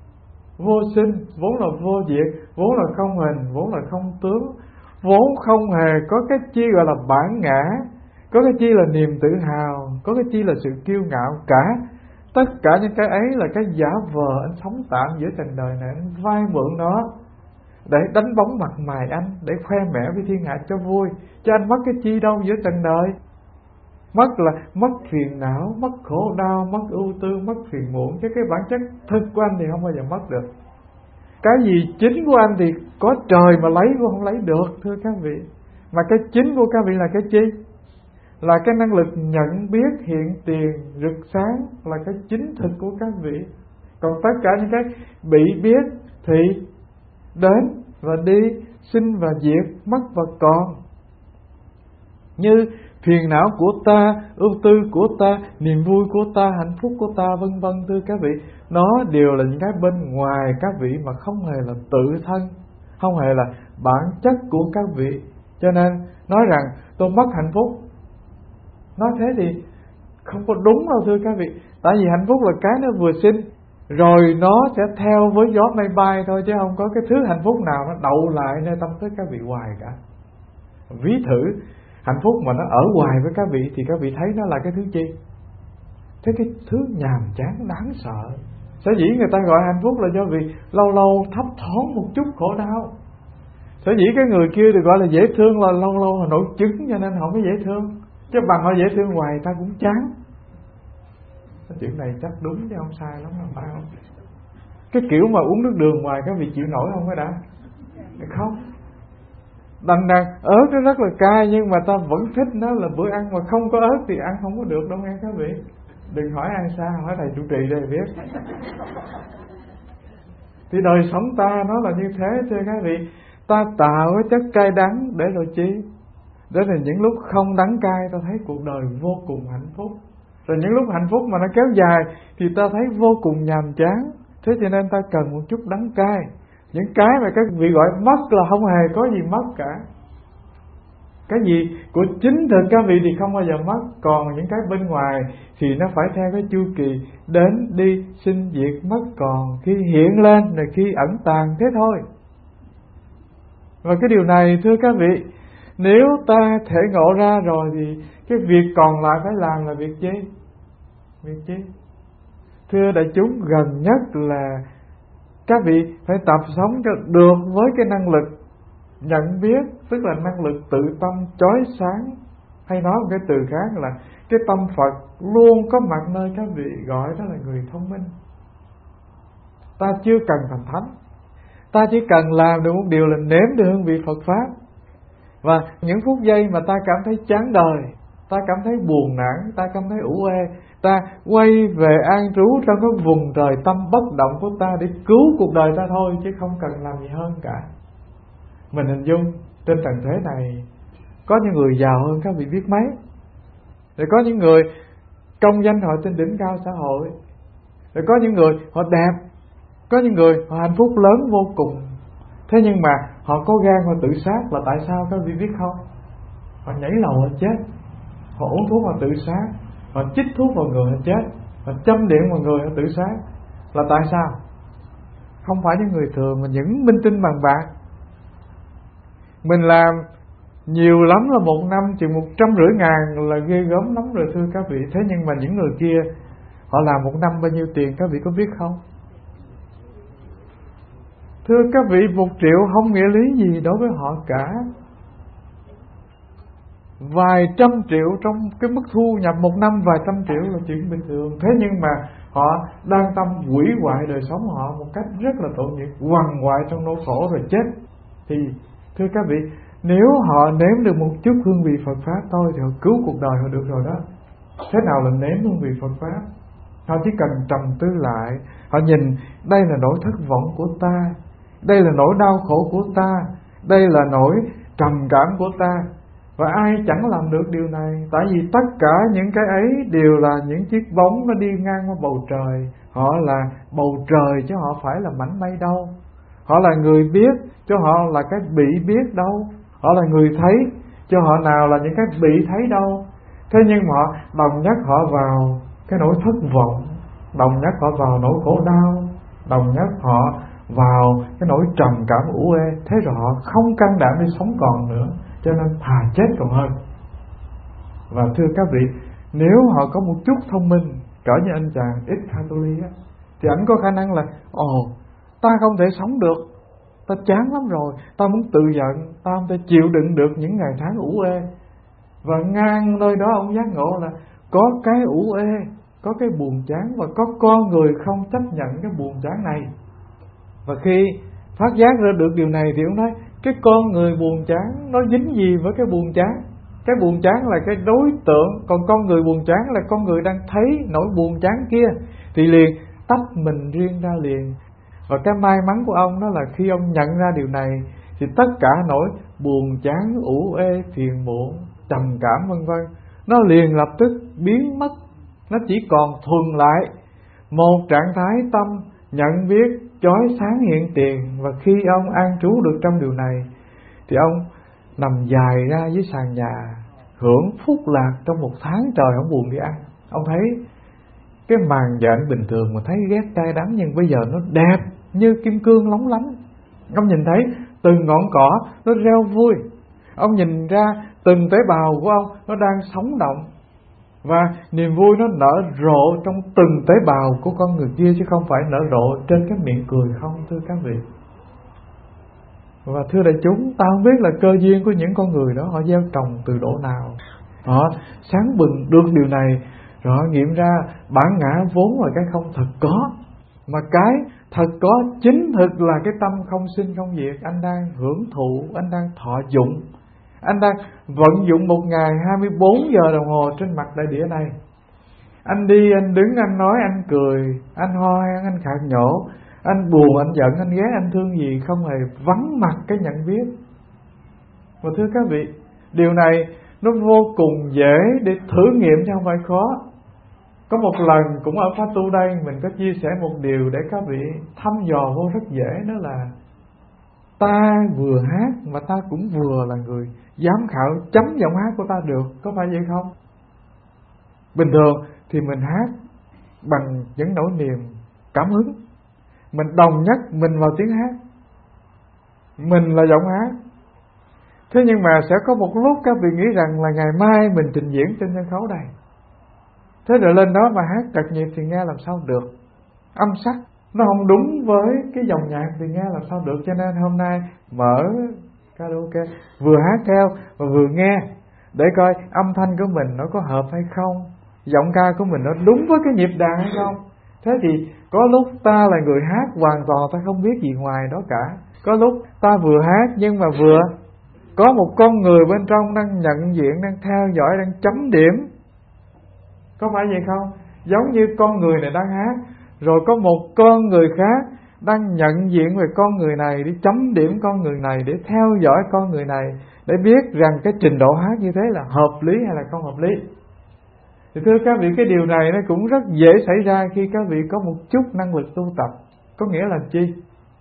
vô sinh, vốn là vô diệt, vốn là không hình, vốn là không tướng, vốn không hề có cái chi gọi là bản ngã, có cái chi là niềm tự hào, có cái chi là sự kiêu ngạo cả. Tất cả những cái ấy là cái giả vờ anh sống tạm giữa trần đời này, anh vay mượn nó để đánh bóng mặt mày anh, để khoe mẽ với thiên hạ cho vui. Chứ anh mất cái chi đâu giữa trần đời? Mất là mất phiền não, mất khổ đau, mất ưu tư, mất phiền muộn. Chứ cái bản chất thực của anh thì không bao giờ mất được. Cái gì chính của anh thì có trời mà lấy cũng không lấy được, thưa các vị. Mà cái chính của các vị là cái chi? Là cái năng lực nhận biết hiện tiền rực sáng, là cái chính thực của các vị. Còn tất cả những cái bị biết thì đến và đi, sinh và diệt, mất và còn. Như phiền não của ta, ưu tư của ta, niềm vui của ta, hạnh phúc của ta, vân vân, thưa các vị, nó đều là những cái bên ngoài các vị mà không hề là tự thân, không hề là bản chất của các vị. Cho nên nói rằng tôi mất hạnh phúc, nói thế thì không có đúng đâu thưa các vị. Tại vì hạnh phúc là cái nó vừa sinh rồi nó sẽ theo với gió mây bay thôi, chứ không có cái thứ hạnh phúc nào nó đậu lại nơi tâm thức các vị hoài cả. Ví thử hạnh phúc mà nó ở hoài với các vị thì các vị thấy nó là cái thứ chi? Thế cái thứ nhàm chán đáng sợ. Sở dĩ người ta gọi hạnh phúc là do vì lâu lâu thấp thoáng một chút khổ đau. Sở dĩ cái người kia được gọi là dễ thương là lâu lâu họ nổi trứng cho nên họ mới dễ thương. Chứ bằng họ dễ thương hoài ta cũng chán. Cái chuyện này chắc đúng chứ không sai lắm đâu phải không? Cái kiểu mà uống nước đường ngoài các vị chịu nổi không cái đã? Không. Đành rằng ớt nó rất là cay nhưng mà ta vẫn thích nó là bữa ăn, mà không có ớt thì ăn không có được đâu nghe các vị. Đừng hỏi ăn sao, hỏi thầy trụ trì đây biết. Thì đời sống ta nó là như thế thưa các vị. Ta tạo cái chất cay đắng để rồi chi? Để là những lúc không đắng cay ta thấy cuộc đời vô cùng hạnh phúc. Rồi những lúc hạnh phúc mà nó kéo dài thì ta thấy vô cùng nhàm chán. Thế cho nên ta cần một chút đắng cay. Những cái mà các vị gọi mất là không hề có gì mất cả. Cái gì của chính thực các vị thì không bao giờ mất. Còn những cái bên ngoài thì nó phải theo cái chu kỳ đến đi sinh diệt mất còn, khi hiện lên rồi khi ẩn tàng thế thôi. Và cái điều này thưa các vị, nếu ta thể ngộ ra rồi thì cái việc còn lại phải làm là việc chi? Việc chi? Thưa đại chúng, gần nhất là các vị phải tập sống cho được với cái năng lực nhận biết, tức là năng lực tự tâm chói sáng. Hay nói một cái từ khác là cái tâm Phật luôn có mặt nơi các vị, gọi đó là người thông minh. Ta chưa cần thành thánh, ta chỉ cần làm được một điều là nếm được hương vị Phật Pháp. Và những phút giây mà ta cảm thấy chán đời, ta cảm thấy buồn nản, ta cảm thấy ủ ê, Ta quay về an trú trong cái vùng trời tâm bất động của ta để cứu cuộc đời ta thôi, chứ không cần làm gì hơn cả. Mình hình dung trên trần thế này có những người giàu hơn các vị biết mấy, rồi có những người công danh họ trên đỉnh cao xã hội, rồi có những người họ đẹp, có những người họ hạnh phúc lớn vô cùng. Thế nhưng mà họ có gan họ tự sát là tại sao các vị biết không? Họ nhảy lầu họ chết, họ uống thuốc họ tự sát, họ chích thuốc vào người họ chết, họ châm điện vào người họ tự sát. Là tại sao? Không phải những người thường mà những minh tinh bằng bạc. Mình làm nhiều lắm là một năm chừng một trăm rưỡi ngàn là ghê gớm lắm rồi thưa các vị. Thế nhưng mà những người kia họ làm một năm bao nhiêu tiền các vị có biết không? Thưa các vị, một triệu không nghĩa lý gì đối với họ cả. Vài trăm triệu trong cái mức thu nhập một năm, vài trăm triệu là chuyện bình thường. Thế nhưng mà họ đang tâm hủy hoại đời sống họ một cách rất là tội nghiệp, quằn quại trong nỗi khổ rồi chết. Thì thưa các vị, nếu họ nếm được một chút hương vị Phật Pháp thôi thì họ cứu cuộc đời họ được rồi đó. Thế nào là nếm hương vị Phật Pháp? Họ chỉ cần trầm tư lại, họ nhìn đây là nỗi thất vọng của ta, đây là nỗi đau khổ của ta, đây là nỗi trầm cảm của ta. Và ai chẳng làm được điều này, tại vì tất cả những cái ấy đều là những chiếc bóng nó đi ngang qua bầu trời. Họ là bầu trời chứ họ phải là mảnh mây đâu. Họ là người biết chứ họ là cái bị biết đâu. Họ là người thấy chứ họ nào là những cái bị thấy đâu. Thế nhưng mà họ đồng nhất họ vào cái nỗi thất vọng, đồng nhất họ vào nỗi khổ đau, đồng nhất họ vào cái nỗi trầm cảm ủ ê. Thế rồi họ không can đảm để sống còn nữa, cho nên thà chết còn hơn. Và thưa các vị, nếu họ có một chút thông minh cỡ như anh chàng ít Catholic á, thì ảnh có khả năng là ồ, ta không thể sống được, ta chán lắm rồi, ta muốn tự giận, ta không thể chịu đựng được những ngày tháng ủ ê. Và ngang nơi đó ông giác ngộ là có cái ủ ê, có cái buồn chán, và có con người không chấp nhận cái buồn chán này. Và khi phát giác ra được điều này thì ông nói cái con người buồn chán nó dính gì với cái buồn chán? Cái buồn chán là cái đối tượng, còn con người buồn chán là con người đang thấy nỗi buồn chán kia, thì liền tách mình riêng ra liền. Và cái may mắn của ông đó là khi ông nhận ra điều này thì tất cả nỗi buồn chán, ủ ê, phiền muộn, trầm cảm vân vân nó liền lập tức biến mất. Nó chỉ còn thuần lại một trạng thái tâm nhận biết chói sáng hiện tiền. Và khi ông an trú được trong điều này thì ông nằm dài ra dưới sàn nhà, hưởng phúc lạc trong một tháng trời không buồn đi ăn. Ông thấy cái màn dạng bình thường mà thấy ghét cay đắng, nhưng bây giờ nó đẹp như kim cương lóng lánh. Ông nhìn thấy từng ngọn cỏ nó reo vui, ông nhìn ra từng tế bào của ông nó đang sống động, và niềm vui nó nở rộ trong từng tế bào của con người kia, chứ không phải nở rộ trên cái miệng cười không, thưa các vị. Và thưa đại chúng, ta không biết là cơ duyên của những con người đó họ gieo trồng từ độ nào, họ sáng bừng được điều này, rồi họ nghiệm ra bản ngã vốn là cái không thật có, mà cái thật có chính thực là cái tâm không sinh không diệt. Anh đang hưởng thụ, anh đang thọ dụng, anh đang vận dụng một ngày hai mươi bốn giờ đồng hồ trên mặt đại địa này. Anh đi, anh đứng, anh nói, anh cười, anh ho han, anh khạc nhổ, anh buồn, anh giận, anh ghét, anh thương gì, không hề vắng mặt cái nhận biết. Và thưa các vị, điều này nó vô cùng dễ để thử nghiệm chứ không phải khó. Có một lần cũng ở Pháp Tu đây, mình có chia sẻ một điều để các vị thăm dò vô rất dễ. Đó là ta vừa hát mà ta cũng vừa là người giám khảo chấm giọng hát của ta được, có phải vậy không? Bình thường thì mình hát bằng những nỗi niềm cảm hứng, mình đồng nhất mình vào tiếng hát, mình là giọng hát. Thế nhưng mà sẽ có một lúc các vị nghĩ rằng là ngày mai mình trình diễn trên sân khấu này, thế rồi lên đó mà hát trật nhịp thì nghe làm sao được, âm sắc nó không đúng với cái dòng nhạc thì nghe làm sao được. Cho nên hôm nay mở karaoke, vừa hát theo và vừa nghe để coi âm thanh của mình nó có hợp hay không, giọng ca của mình nó đúng với cái nhịp đàn hay không. Thế thì có lúc ta là người hát hoàn toàn ta không biết gì ngoài đó cả, có lúc ta vừa hát nhưng mà vừa có một con người bên trong đang nhận diện, đang theo dõi, đang chấm điểm, có phải vậy không? Giống như con người này đang hát, rồi có một con người khác đang nhận diện về con người này, để chấm điểm con người này, để theo dõi con người này, để biết rằng cái trình độ hát như thế là hợp lý hay là không hợp lý. Thì thưa các vị, cái điều này nó cũng rất dễ xảy ra khi các vị có một chút năng lực tu tập. Có nghĩa là chi?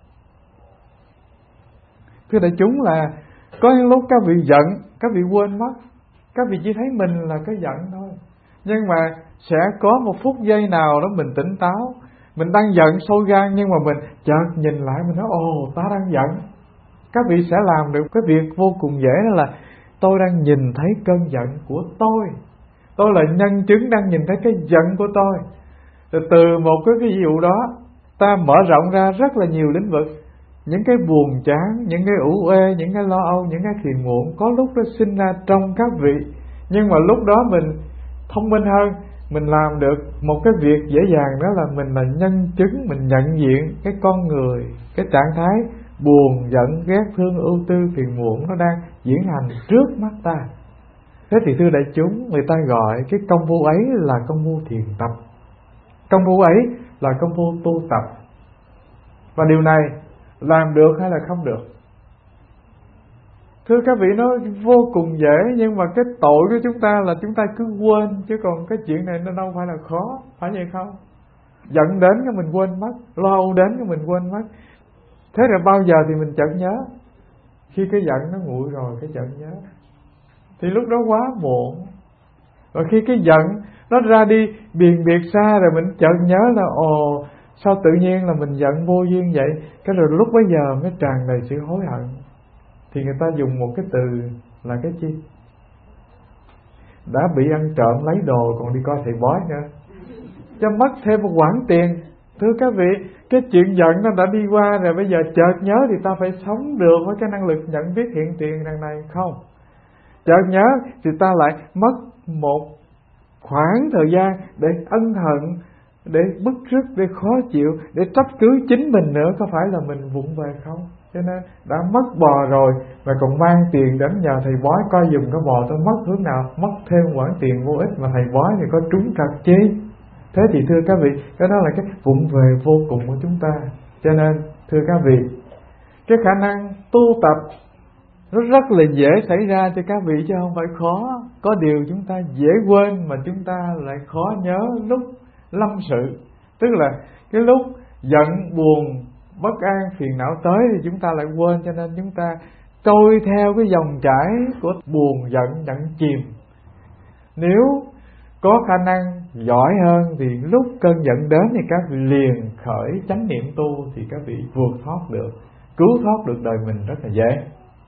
Thưa đại chúng, là có những lúc các vị giận, các vị quên mất, các vị chỉ thấy mình là cái giận thôi. Nhưng mà sẽ có một phút giây nào đó mình tỉnh táo, mình đang giận sôi gan, nhưng mà mình chợt nhìn lại, mình nói ồ, ta đang giận. Các vị sẽ làm được cái việc vô cùng dễ, đó là tôi đang nhìn thấy cơn giận của tôi. Tôi là nhân chứng đang nhìn thấy cái giận của tôi. Từ, từ một cái ví dụ đó, ta mở rộng ra rất là nhiều lĩnh vực. Những cái buồn chán, những cái ủ ê, những cái lo âu, những cái phiền muộn có lúc nó sinh ra trong các vị. Nhưng mà lúc đó mình thông minh hơn, mình làm được một cái việc dễ dàng, đó là mình là nhân chứng, mình nhận diện cái con người, cái trạng thái buồn, giận, ghét, thương, ưu tư, phiền muộn nó đang diễn hành trước mắt ta. Thế thì thưa đại chúng, người ta gọi cái công phu ấy là công phu thiền tập. Công phu ấy là công phu tu tập. Và điều này làm được hay là không được? Thưa các vị, nó vô cùng dễ, nhưng mà cái tội của chúng ta là chúng ta cứ quên, chứ còn cái chuyện này nó đâu phải là khó, phải vậy không? Giận đến cái mình quên mất, lo âu đến cái mình quên mất. Thế rồi bao giờ thì mình chợt nhớ? Khi cái giận nó nguội rồi, cái chợt nhớ, thì lúc đó quá muộn. Và khi cái giận nó ra đi biền biệt xa rồi, mình chợt nhớ là ồ, sao tự nhiên là mình giận vô duyên vậy? Cái rồi lúc bấy giờ mới tràn đầy sự hối hận. Thì người ta dùng một cái từ là cái chi? Đã bị ăn trộm lấy đồ còn đi coi thầy bói nữa, cho mất thêm một khoản tiền. Thưa các vị, cái chuyện giận nó đã đi qua rồi, bây giờ chợt nhớ thì ta phải sống được với cái năng lực nhận biết hiện tiền đằng này không? Chợt nhớ thì ta lại mất một khoảng thời gian để ân hận, để bức rứt, để khó chịu, để trách cứ chính mình nữa, có phải là mình vụng về không? Cho nên đã mất bò rồi mà còn mang tiền đến nhờ thầy bói coi dùm cái bò tôi mất hướng nào, mất thêm khoản tiền vô ích, mà thầy bói thì có trúng trật chi. Thế thì thưa các vị, cái đó là cái vụng về vô cùng của chúng ta. Cho nên thưa các vị, cái khả năng tu tập nó rất là dễ xảy ra cho các vị, chứ không phải khó. Có điều chúng ta dễ quên, mà chúng ta lại khó nhớ lúc lâm sự. Tức là cái lúc giận, buồn, bất an, phiền não tới thì chúng ta lại quên, cho nên chúng ta trôi theo cái dòng chảy của buồn, giận, giận chìm. Nếu có khả năng giỏi hơn thì lúc cơn giận đến thì các vị liền khởi chánh niệm tu, thì các vị vượt thoát được, cứu thoát được đời mình rất là dễ.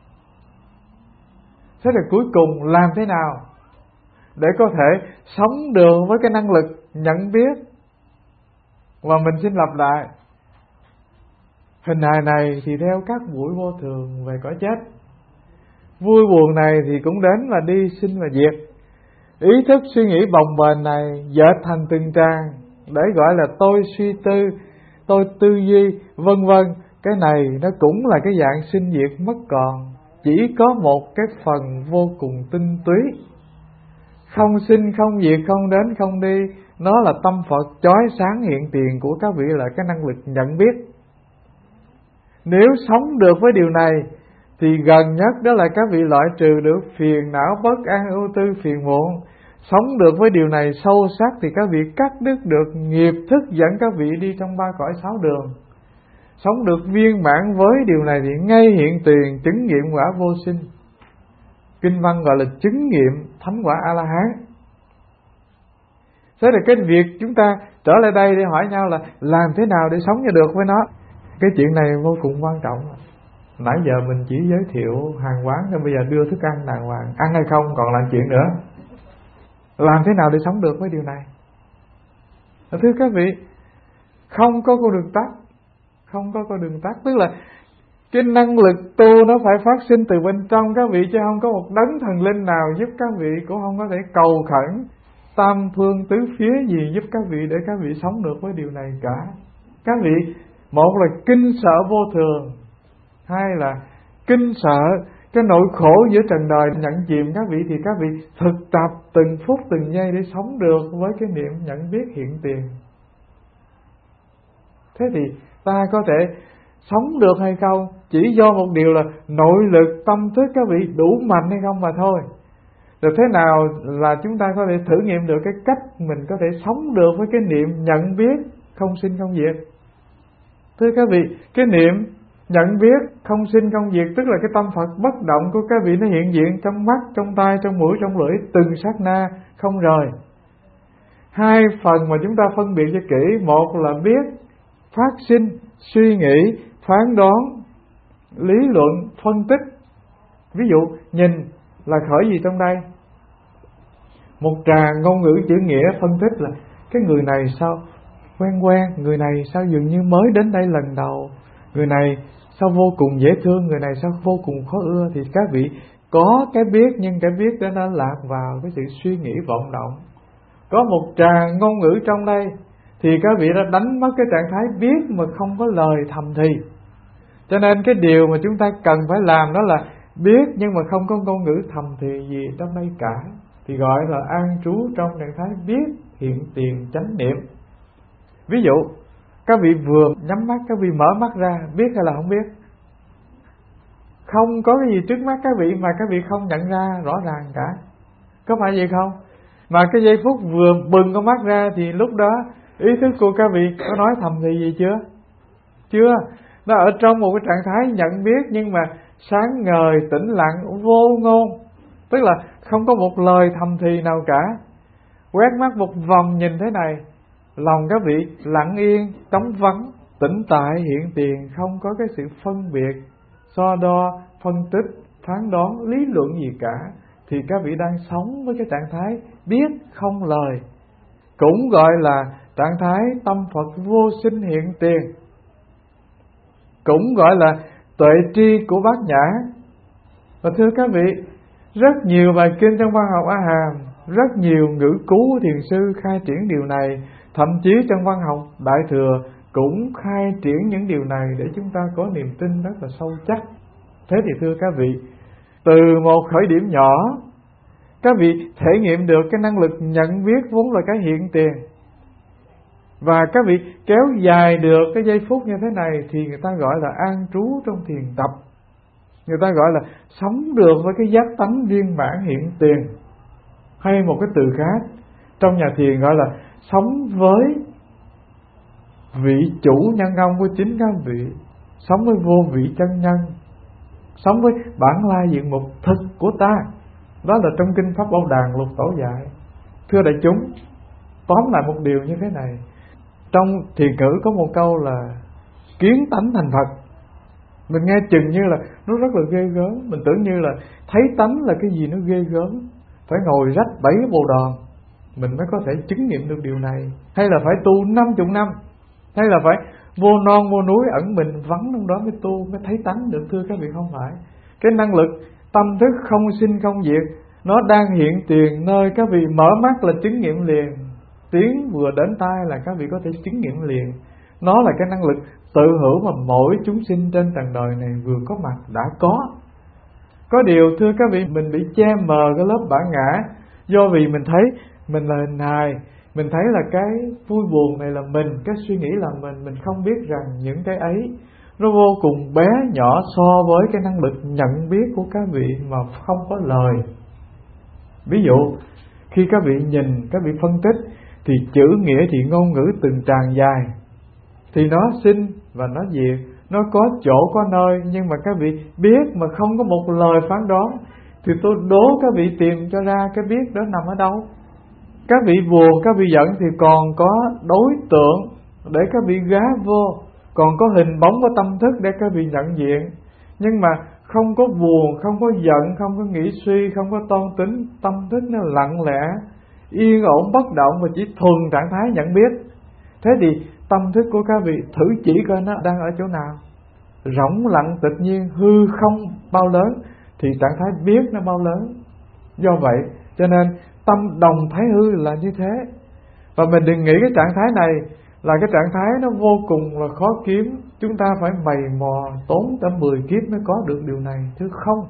Thế là cuối cùng làm thế nào để có thể sống được với cái năng lực nhận biết? Và mình xin lặp lại, hình hài này thì theo các buổi vô thường về cõi chết. Vui buồn này thì cũng đến và đi, sinh và diệt. Ý thức suy nghĩ bồng bềnh này dệt thành từng trang để gọi là tôi suy tư, tôi tư duy, vân vân. Cái này nó cũng là cái dạng sinh diệt mất còn, chỉ có một cái phần vô cùng tinh túy, không sinh không diệt, không đến không đi. Nó là tâm Phật chói sáng hiện tiền của các vị, là cái năng lực nhận biết. Nếu sống được với điều này thì gần nhất đó là các vị loại trừ được phiền não, bất an, ưu tư, phiền muộn. Sống được với điều này sâu sắc thì các vị cắt đứt được nghiệp thức dẫn các vị đi trong ba cõi sáu đường. Sống được viên mãn với điều này thì ngay hiện tiền chứng nghiệm quả vô sinh. Kinh văn gọi là chứng nghiệm thánh quả A-la-hán. Thế là cái việc chúng ta trở lại đây để hỏi nhau là làm thế nào để sống cho được với nó. Cái chuyện này vô cùng quan trọng. Nãy giờ mình chỉ giới thiệu hàng quán, rồi bây giờ đưa thức ăn đàng hoàng, ăn hay không còn là chuyện nữa. Làm thế nào để sống được với điều này? Thưa các vị, không có con đường tắt. Không có con đường tắt. Tức là cái năng lực tu nó phải phát sinh từ bên trong các vị, chứ không có một đấng thần linh nào giúp các vị, cũng không có thể cầu khẩn tam phương tứ phía gì giúp các vị để các vị sống được với điều này cả. Các vị, một là kinh sợ vô thường, hai là kinh sợ cái nỗi khổ giữa trần đời nhận chìm các vị, thì các vị thực tập từng phút từng giây để sống được với cái niệm nhận biết hiện tiền. Thế thì ta có thể sống được hay không chỉ do một điều là nội lực tâm thức các vị đủ mạnh hay không mà thôi. Rồi thế nào là chúng ta có thể thử nghiệm được cái cách mình có thể sống được với cái niệm nhận biết không sinh không diệt? Thưa các vị, cái niệm nhận biết không sinh không diệt tức là cái tâm Phật bất động của các vị nó hiện diện trong mắt, trong tai, trong mũi, trong lưỡi từng sát na không rời. Hai phần mà chúng ta phân biệt cho kỹ, một là biết, phát sinh, suy nghĩ, phán đoán, lý luận, phân tích. Ví dụ nhìn là khởi gì trong đây? Một tràng ngôn ngữ chữ nghĩa phân tích là cái người này sao quen quen, người này sao dường như mới đến đây lần đầu, người này sao vô cùng dễ thương, người này sao vô cùng khó ưa. Thì các vị có cái biết, nhưng cái biết đó nó lạc vào cái sự suy nghĩ vọng động. Có một tràng ngôn ngữ trong đây thì các vị đã đánh mất cái trạng thái biết mà không có lời thầm thì. Cho nên cái điều mà chúng ta cần phải làm đó là biết nhưng mà không có ngôn ngữ thầm thì gì trong đây cả, thì gọi là an trú trong trạng thái biết hiện tiền chánh niệm. Ví dụ các vị vừa nhắm mắt, các vị mở mắt ra, biết hay là không biết? Không có cái gì trước mắt các vị mà các vị không nhận ra rõ ràng cả, có phải vậy không? Mà cái giây phút vừa bừng con mắt ra thì lúc đó ý thức của các vị có nói thầm thì gì chưa? Chưa. Nó ở trong một cái trạng thái nhận biết nhưng mà sáng ngời, tĩnh lặng, vô ngôn. Tức là không có một lời thầm thì nào cả. Quét mắt một vòng nhìn thế này, lòng các vị lặng yên, trống vắng, tĩnh tại hiện tiền, không có cái sự phân biệt, so đo, phân tích, phán đoán, lý luận gì cả. Thì các vị đang sống với cái trạng thái biết không lời, cũng gọi là trạng thái tâm Phật vô sinh hiện tiền, cũng gọi là tuệ tri của Bát Nhã. Và thưa các vị, rất nhiều bài kinh trong văn học A Hàm, rất nhiều ngữ cú của thiền sư khai triển điều này, thậm chí trong văn học Đại Thừa cũng khai triển những điều này để chúng ta có niềm tin rất là sâu chắc. Thế thì thưa các vị, từ một khởi điểm nhỏ, các vị thể nghiệm được cái năng lực nhận biết vốn là cái hiện tiền, và các vị kéo dài được cái giây phút như thế này thì người ta gọi là an trú trong thiền tập. Người ta gọi là sống được với cái giác tánh viên mãn hiện tiền. Hay một cái từ khác trong nhà thiền gọi là sống với vị chủ nhân ông của chính các vị, sống với vô vị chân nhân, sống với bản lai diện mục thực của ta. Đó là trong kinh Pháp Bảo Đàn Lục Tổ dạy. Thưa đại chúng, tóm lại một điều như thế này. Trong thiền ngữ có một câu là kiến tánh thành Phật. Mình nghe chừng như là nó rất là ghê gớm. Mình tưởng như là thấy tánh là cái gì nó ghê gớm, phải ngồi rách bảy bồ đòn mình mới có thể chứng nghiệm được điều này, hay là phải tu năm chục năm, hay là phải vô non vô núi ẩn mình vắng trong đó mới tu, mới thấy tánh được. Thưa các vị, không phải. Cái năng lực tâm thức không sinh không diệt nó đang hiện tiền nơi các vị mở mắt là chứng nghiệm liền. Tiếng vừa đến tai là các vị có thể chứng nghiệm liền. Nó là cái năng lực tự hữu mà mỗi chúng sinh trên trần đời này vừa có mặt đã có. Có điều thưa các vị, mình bị che mờ cái lớp bản ngã, do vì mình thấy mình là hình hài, mình thấy là cái vui buồn này là mình, cái suy nghĩ là mình, mình không biết rằng những cái ấy nó vô cùng bé nhỏ so với cái năng lực nhận biết của các vị mà không có lời. Ví dụ khi các vị nhìn, các vị phân tích thì chữ nghĩa thì ngôn ngữ từng tràng dài, thì nó sinh và nó diệt, nó có chỗ có nơi, nhưng mà các vị biết mà không có một lời phán đoán thì tôi đố các vị tìm cho ra cái biết đó nằm ở đâu. Các vị buồn, các vị giận thì còn có đối tượng để các vị gá vô, còn có hình bóng của tâm thức để các vị nhận diện. Nhưng mà không có buồn, không có giận, không có nghĩ suy, không có toan tính, tâm thức nó lặng lẽ, yên ổn bất động và chỉ thuần trạng thái nhận biết. Thế thì tâm thức của các vị thử chỉ coi nó đang ở chỗ nào. Rỗng lặng tự nhiên, hư không bao lớn thì trạng thái biết nó bao lớn. Do vậy cho nên tâm đồng thái hư là như thế. Và mình đừng nghĩ cái trạng thái này là cái trạng thái nó vô cùng là khó kiếm, chúng ta phải mày mò tốn cả mười kiếp mới có được điều này. Chứ không,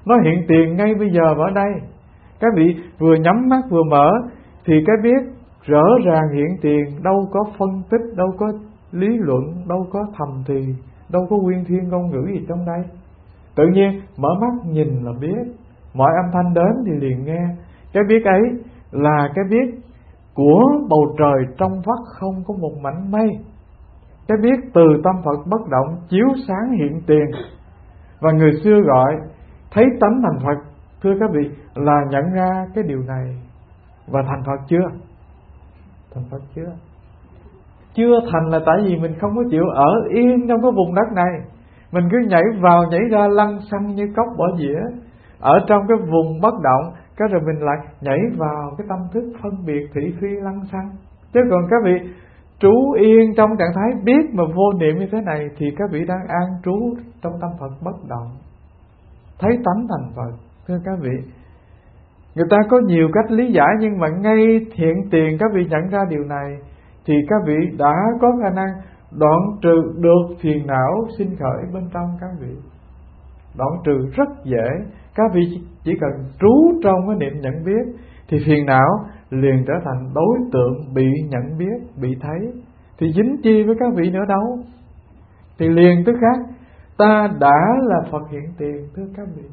Nó hiện tiền ngay bây giờ ở đây. Các vị vừa nhắm mắt vừa mở thì cái biết rõ ràng hiện tiền, đâu có phân tích, đâu có lý luận, đâu có thầm thì, đâu có nguyên thiên ngôn ngữ gì trong đây. Tự nhiên mở mắt nhìn là biết, mọi âm thanh đến thì liền nghe. Cái biết ấy là cái biết của bầu trời trong vắt không có một mảnh mây. Cái biết từ tâm Phật bất động chiếu sáng hiện tiền. Và người xưa gọi thấy tánh thành Phật, thưa các vị, là nhận ra cái điều này. Và thành Phật chưa? Thành Phật chưa? Chưa thành là tại vì mình không có chịu ở yên trong cái vùng đất này. Mình cứ nhảy vào nhảy ra lăn xăng như cốc bỏ dĩa ở trong cái vùng bất động. Cái rồi mình lại nhảy vào cái tâm thức phân biệt thị phi lăn xăng. Chứ còn các vị trú yên trong trạng thái biết mà vô niệm như thế này thì các vị đang an trú trong tâm Phật bất động, thấy tánh thành Phật. Thưa các vị, người ta có nhiều cách lý giải, nhưng mà ngay hiện tiền các vị nhận ra điều này thì các vị đã có khả năng đoạn trừ được phiền não sinh khởi bên trong các vị. Đoạn trừ rất dễ. Các vị chỉ cần trú trong cái niệm nhận biết thì phiền não liền trở thành đối tượng bị nhận biết, bị thấy. Thì dính chi với các vị nữa đâu. Thì liền tức khác ta đã là Phật hiện tiền, thưa các vị.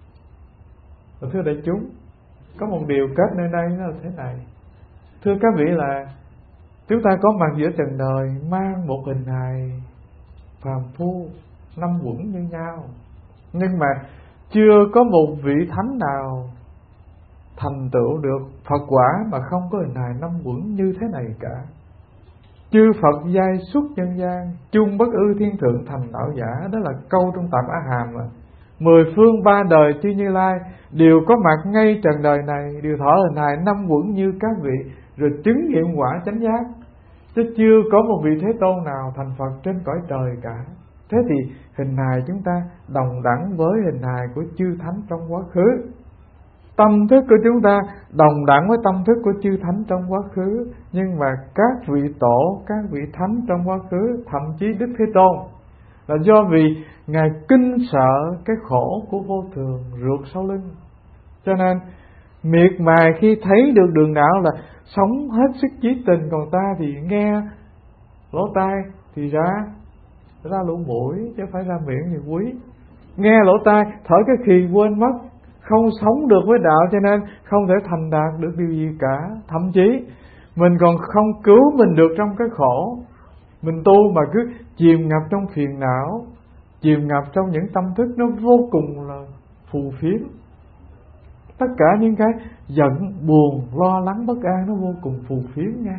Và thưa đại chúng, có một điều kết nơi đây là thế này. Thưa các vị, là chúng ta có mặt giữa trần đời mang một hình hài phàm phu năm quẩn như nhau, nhưng mà chưa có một vị thánh nào thành tựu được Phật quả mà không có hình hài năm quẩn như thế này cả. Chư Phật giai xuất nhân gian, chung bất ư thiên thượng thành đạo giả. Đó là câu trong Tạp A Hàm mà. Mười phương ba đời chư Như Lai đều có mặt ngay trần đời này, đều thọ hình hài năm quẩn như các vị, rồi chứng nghiệm quả chánh giác. Chứ chưa có một vị Thế Tôn nào thành Phật trên cõi trời cả. Thế thì hình hài chúng ta đồng đẳng với hình hài của chư Thánh trong quá khứ. Tâm thức của chúng ta đồng đẳng với tâm thức của chư Thánh trong quá khứ. Nhưng mà các vị tổ, các vị Thánh trong quá khứ, thậm chí Đức Thế Tôn, là do vì Ngài kinh sợ cái khổ của vô thường rượt sau lưng, cho nên miệt mài khi thấy được đường đạo là sống hết sức chí tình. Còn ta thì nghe lỗ tai thì ra ra lỗ mũi, chứ phải ra miệng thì quý. Nghe lỗ tai thở cái khì quên mất, không sống được với đạo, cho nên không thể thành đạt được điều gì cả. Thậm chí mình còn không cứu mình được trong cái khổ. Mình tu mà cứ chìm ngập trong phiền não, chìm ngập trong những tâm thức nó vô cùng là phù phiếm. Tất cả những cái giận, buồn, lo lắng, bất an nó vô cùng phù phiếm nha.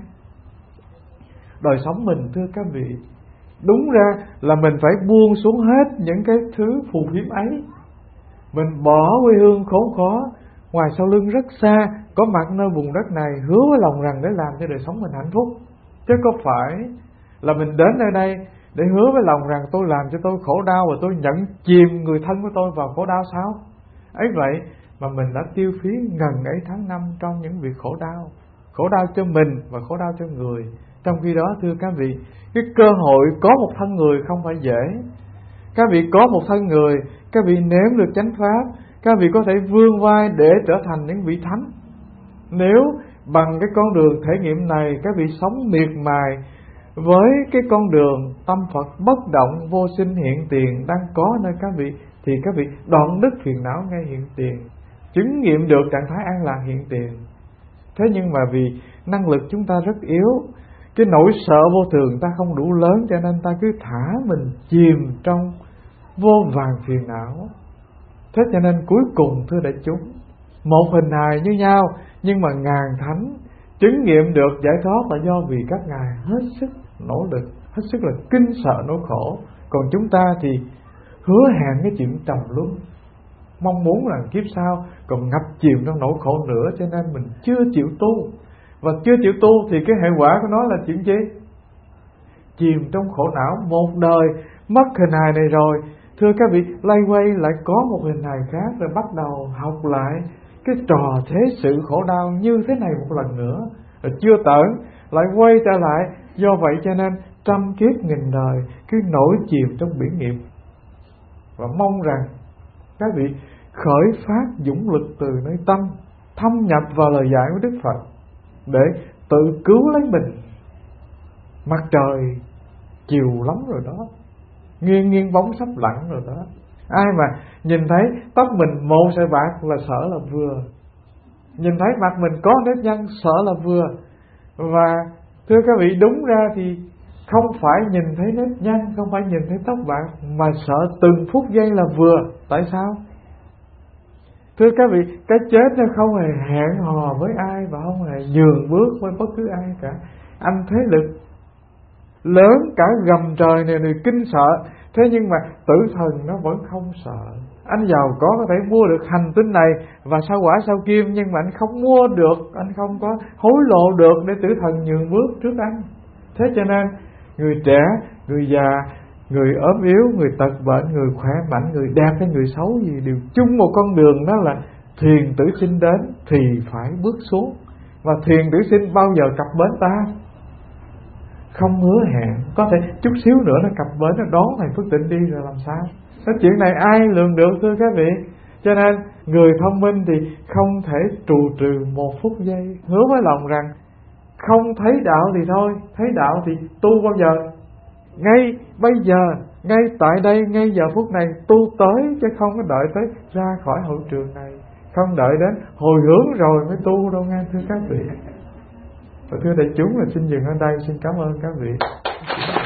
Đời sống mình, thưa các vị, đúng ra là mình phải buông xuống hết những cái thứ phù phiếm ấy. Mình bỏ quê hương khốn khó, ngoài sau lưng rất xa, có mặt nơi vùng đất này, hứa với lòng rằng để làm cho đời sống mình hạnh phúc. Chứ có phải là mình đến nơi đây để hứa với lòng rằng tôi làm cho tôi khổ đau và tôi nhận chìm người thân của tôi vào khổ đau sao? Ấy vậy mà mình đã tiêu phí ngần ấy tháng năm trong những việc khổ đau. Khổ đau cho mình và khổ đau cho người. Trong khi đó, thưa các vị, cái cơ hội có một thân người không phải dễ. Các vị có một thân người, các vị nếm được chánh pháp, các vị có thể vươn vai để trở thành những vị thánh. Nếu bằng cái con đường thể nghiệm này các vị sống miệt mài với cái con đường tâm Phật bất động vô sinh hiện tiền đang có nơi các vị, thì các vị đoạn đứt phiền não ngay hiện tiền, chứng nghiệm được trạng thái an lạc hiện tiền. Thế nhưng mà vì năng lực chúng ta rất yếu, cái nỗi sợ vô thường ta không đủ lớn, cho nên ta cứ thả mình chìm trong vô vàn phiền não. Thế cho nên cuối cùng, thưa đại chúng, một hình hài như nhau nhưng mà ngàn thánh chứng nghiệm được giải thoát là do vì các ngài hết sức nỗ lực, hết sức là kinh sợ nỗi khổ. Còn chúng ta thì hứa hẹn cái chuyện trầm luân, mong muốn là kiếp sau còn ngập chìm trong nỗi khổ nữa, cho nên mình chưa chịu tu. Và chưa chịu tu thì cái hệ quả của nó là chuyện gì? Chìm trong khổ não một đời, mất hình hài này rồi, thưa các vị, lay quay lại có một hình hài khác, rồi bắt đầu học lại cái trò thế sự khổ đau như thế này một lần nữa, rồi chưa tởn lại quay trở lại. Do vậy cho nên trăm kiếp nghìn đời cứ nổi chìm trong biển nghiệp. Và mong rằng các vị khởi phát dũng lực từ nơi tâm, thâm nhập vào lời dạy của Đức Phật để tự cứu lấy mình. Mặt trời chiều lắm rồi đó, nghiêng nghiêng bóng sắp lặn rồi đó. Ai mà nhìn thấy tóc mình một sợi bạc là sợ là vừa, nhìn thấy mặt mình có nếp nhăn sợ là vừa. Và thưa các vị, đúng ra thì không phải nhìn thấy nếp nhăn, không phải nhìn thấy tóc bạc, mà sợ từng phút giây là vừa. Tại sao? Thưa các vị, cái chết nó không hề hẹn hò với ai và không hề nhường bước với bất cứ ai cả. Anh thế lực lớn cả gầm trời này thì kinh sợ, thế nhưng mà tử thần nó vẫn không sợ. Anh giàu có có thể mua được hành tinh này và sao quả sao kim, nhưng mà anh không mua được, anh không có hối lộ được để tử thần nhường bước trước anh. Thế cho nên người trẻ, người già, người ốm yếu, người tật bệnh, người khỏe mạnh, người đẹp hay người xấu gì đều chung một con đường, đó là thuyền tử sinh đến thì phải bước xuống. Và thuyền tử sinh bao giờ cập bến ta? Không hứa hẹn, có thể chút xíu nữa nó cập bến, nó đón thầy Phước Tịnh đi rồi làm sao? Cái chuyện này ai lường được thưa các vị. Cho nên người thông minh thì không thể trù trừ một phút giây, hứa với lòng rằng không thấy đạo thì thôi, thấy đạo thì tu bao giờ? Ngay bây giờ, ngay tại đây, ngay giờ phút này tu tới, chứ không có đợi tới ra khỏi hội trường này, không đợi đến hồi hướng rồi mới tu đâu nghe thưa các vị. Và thưa đại chúng là xin dừng ở đây, xin cảm ơn các vị.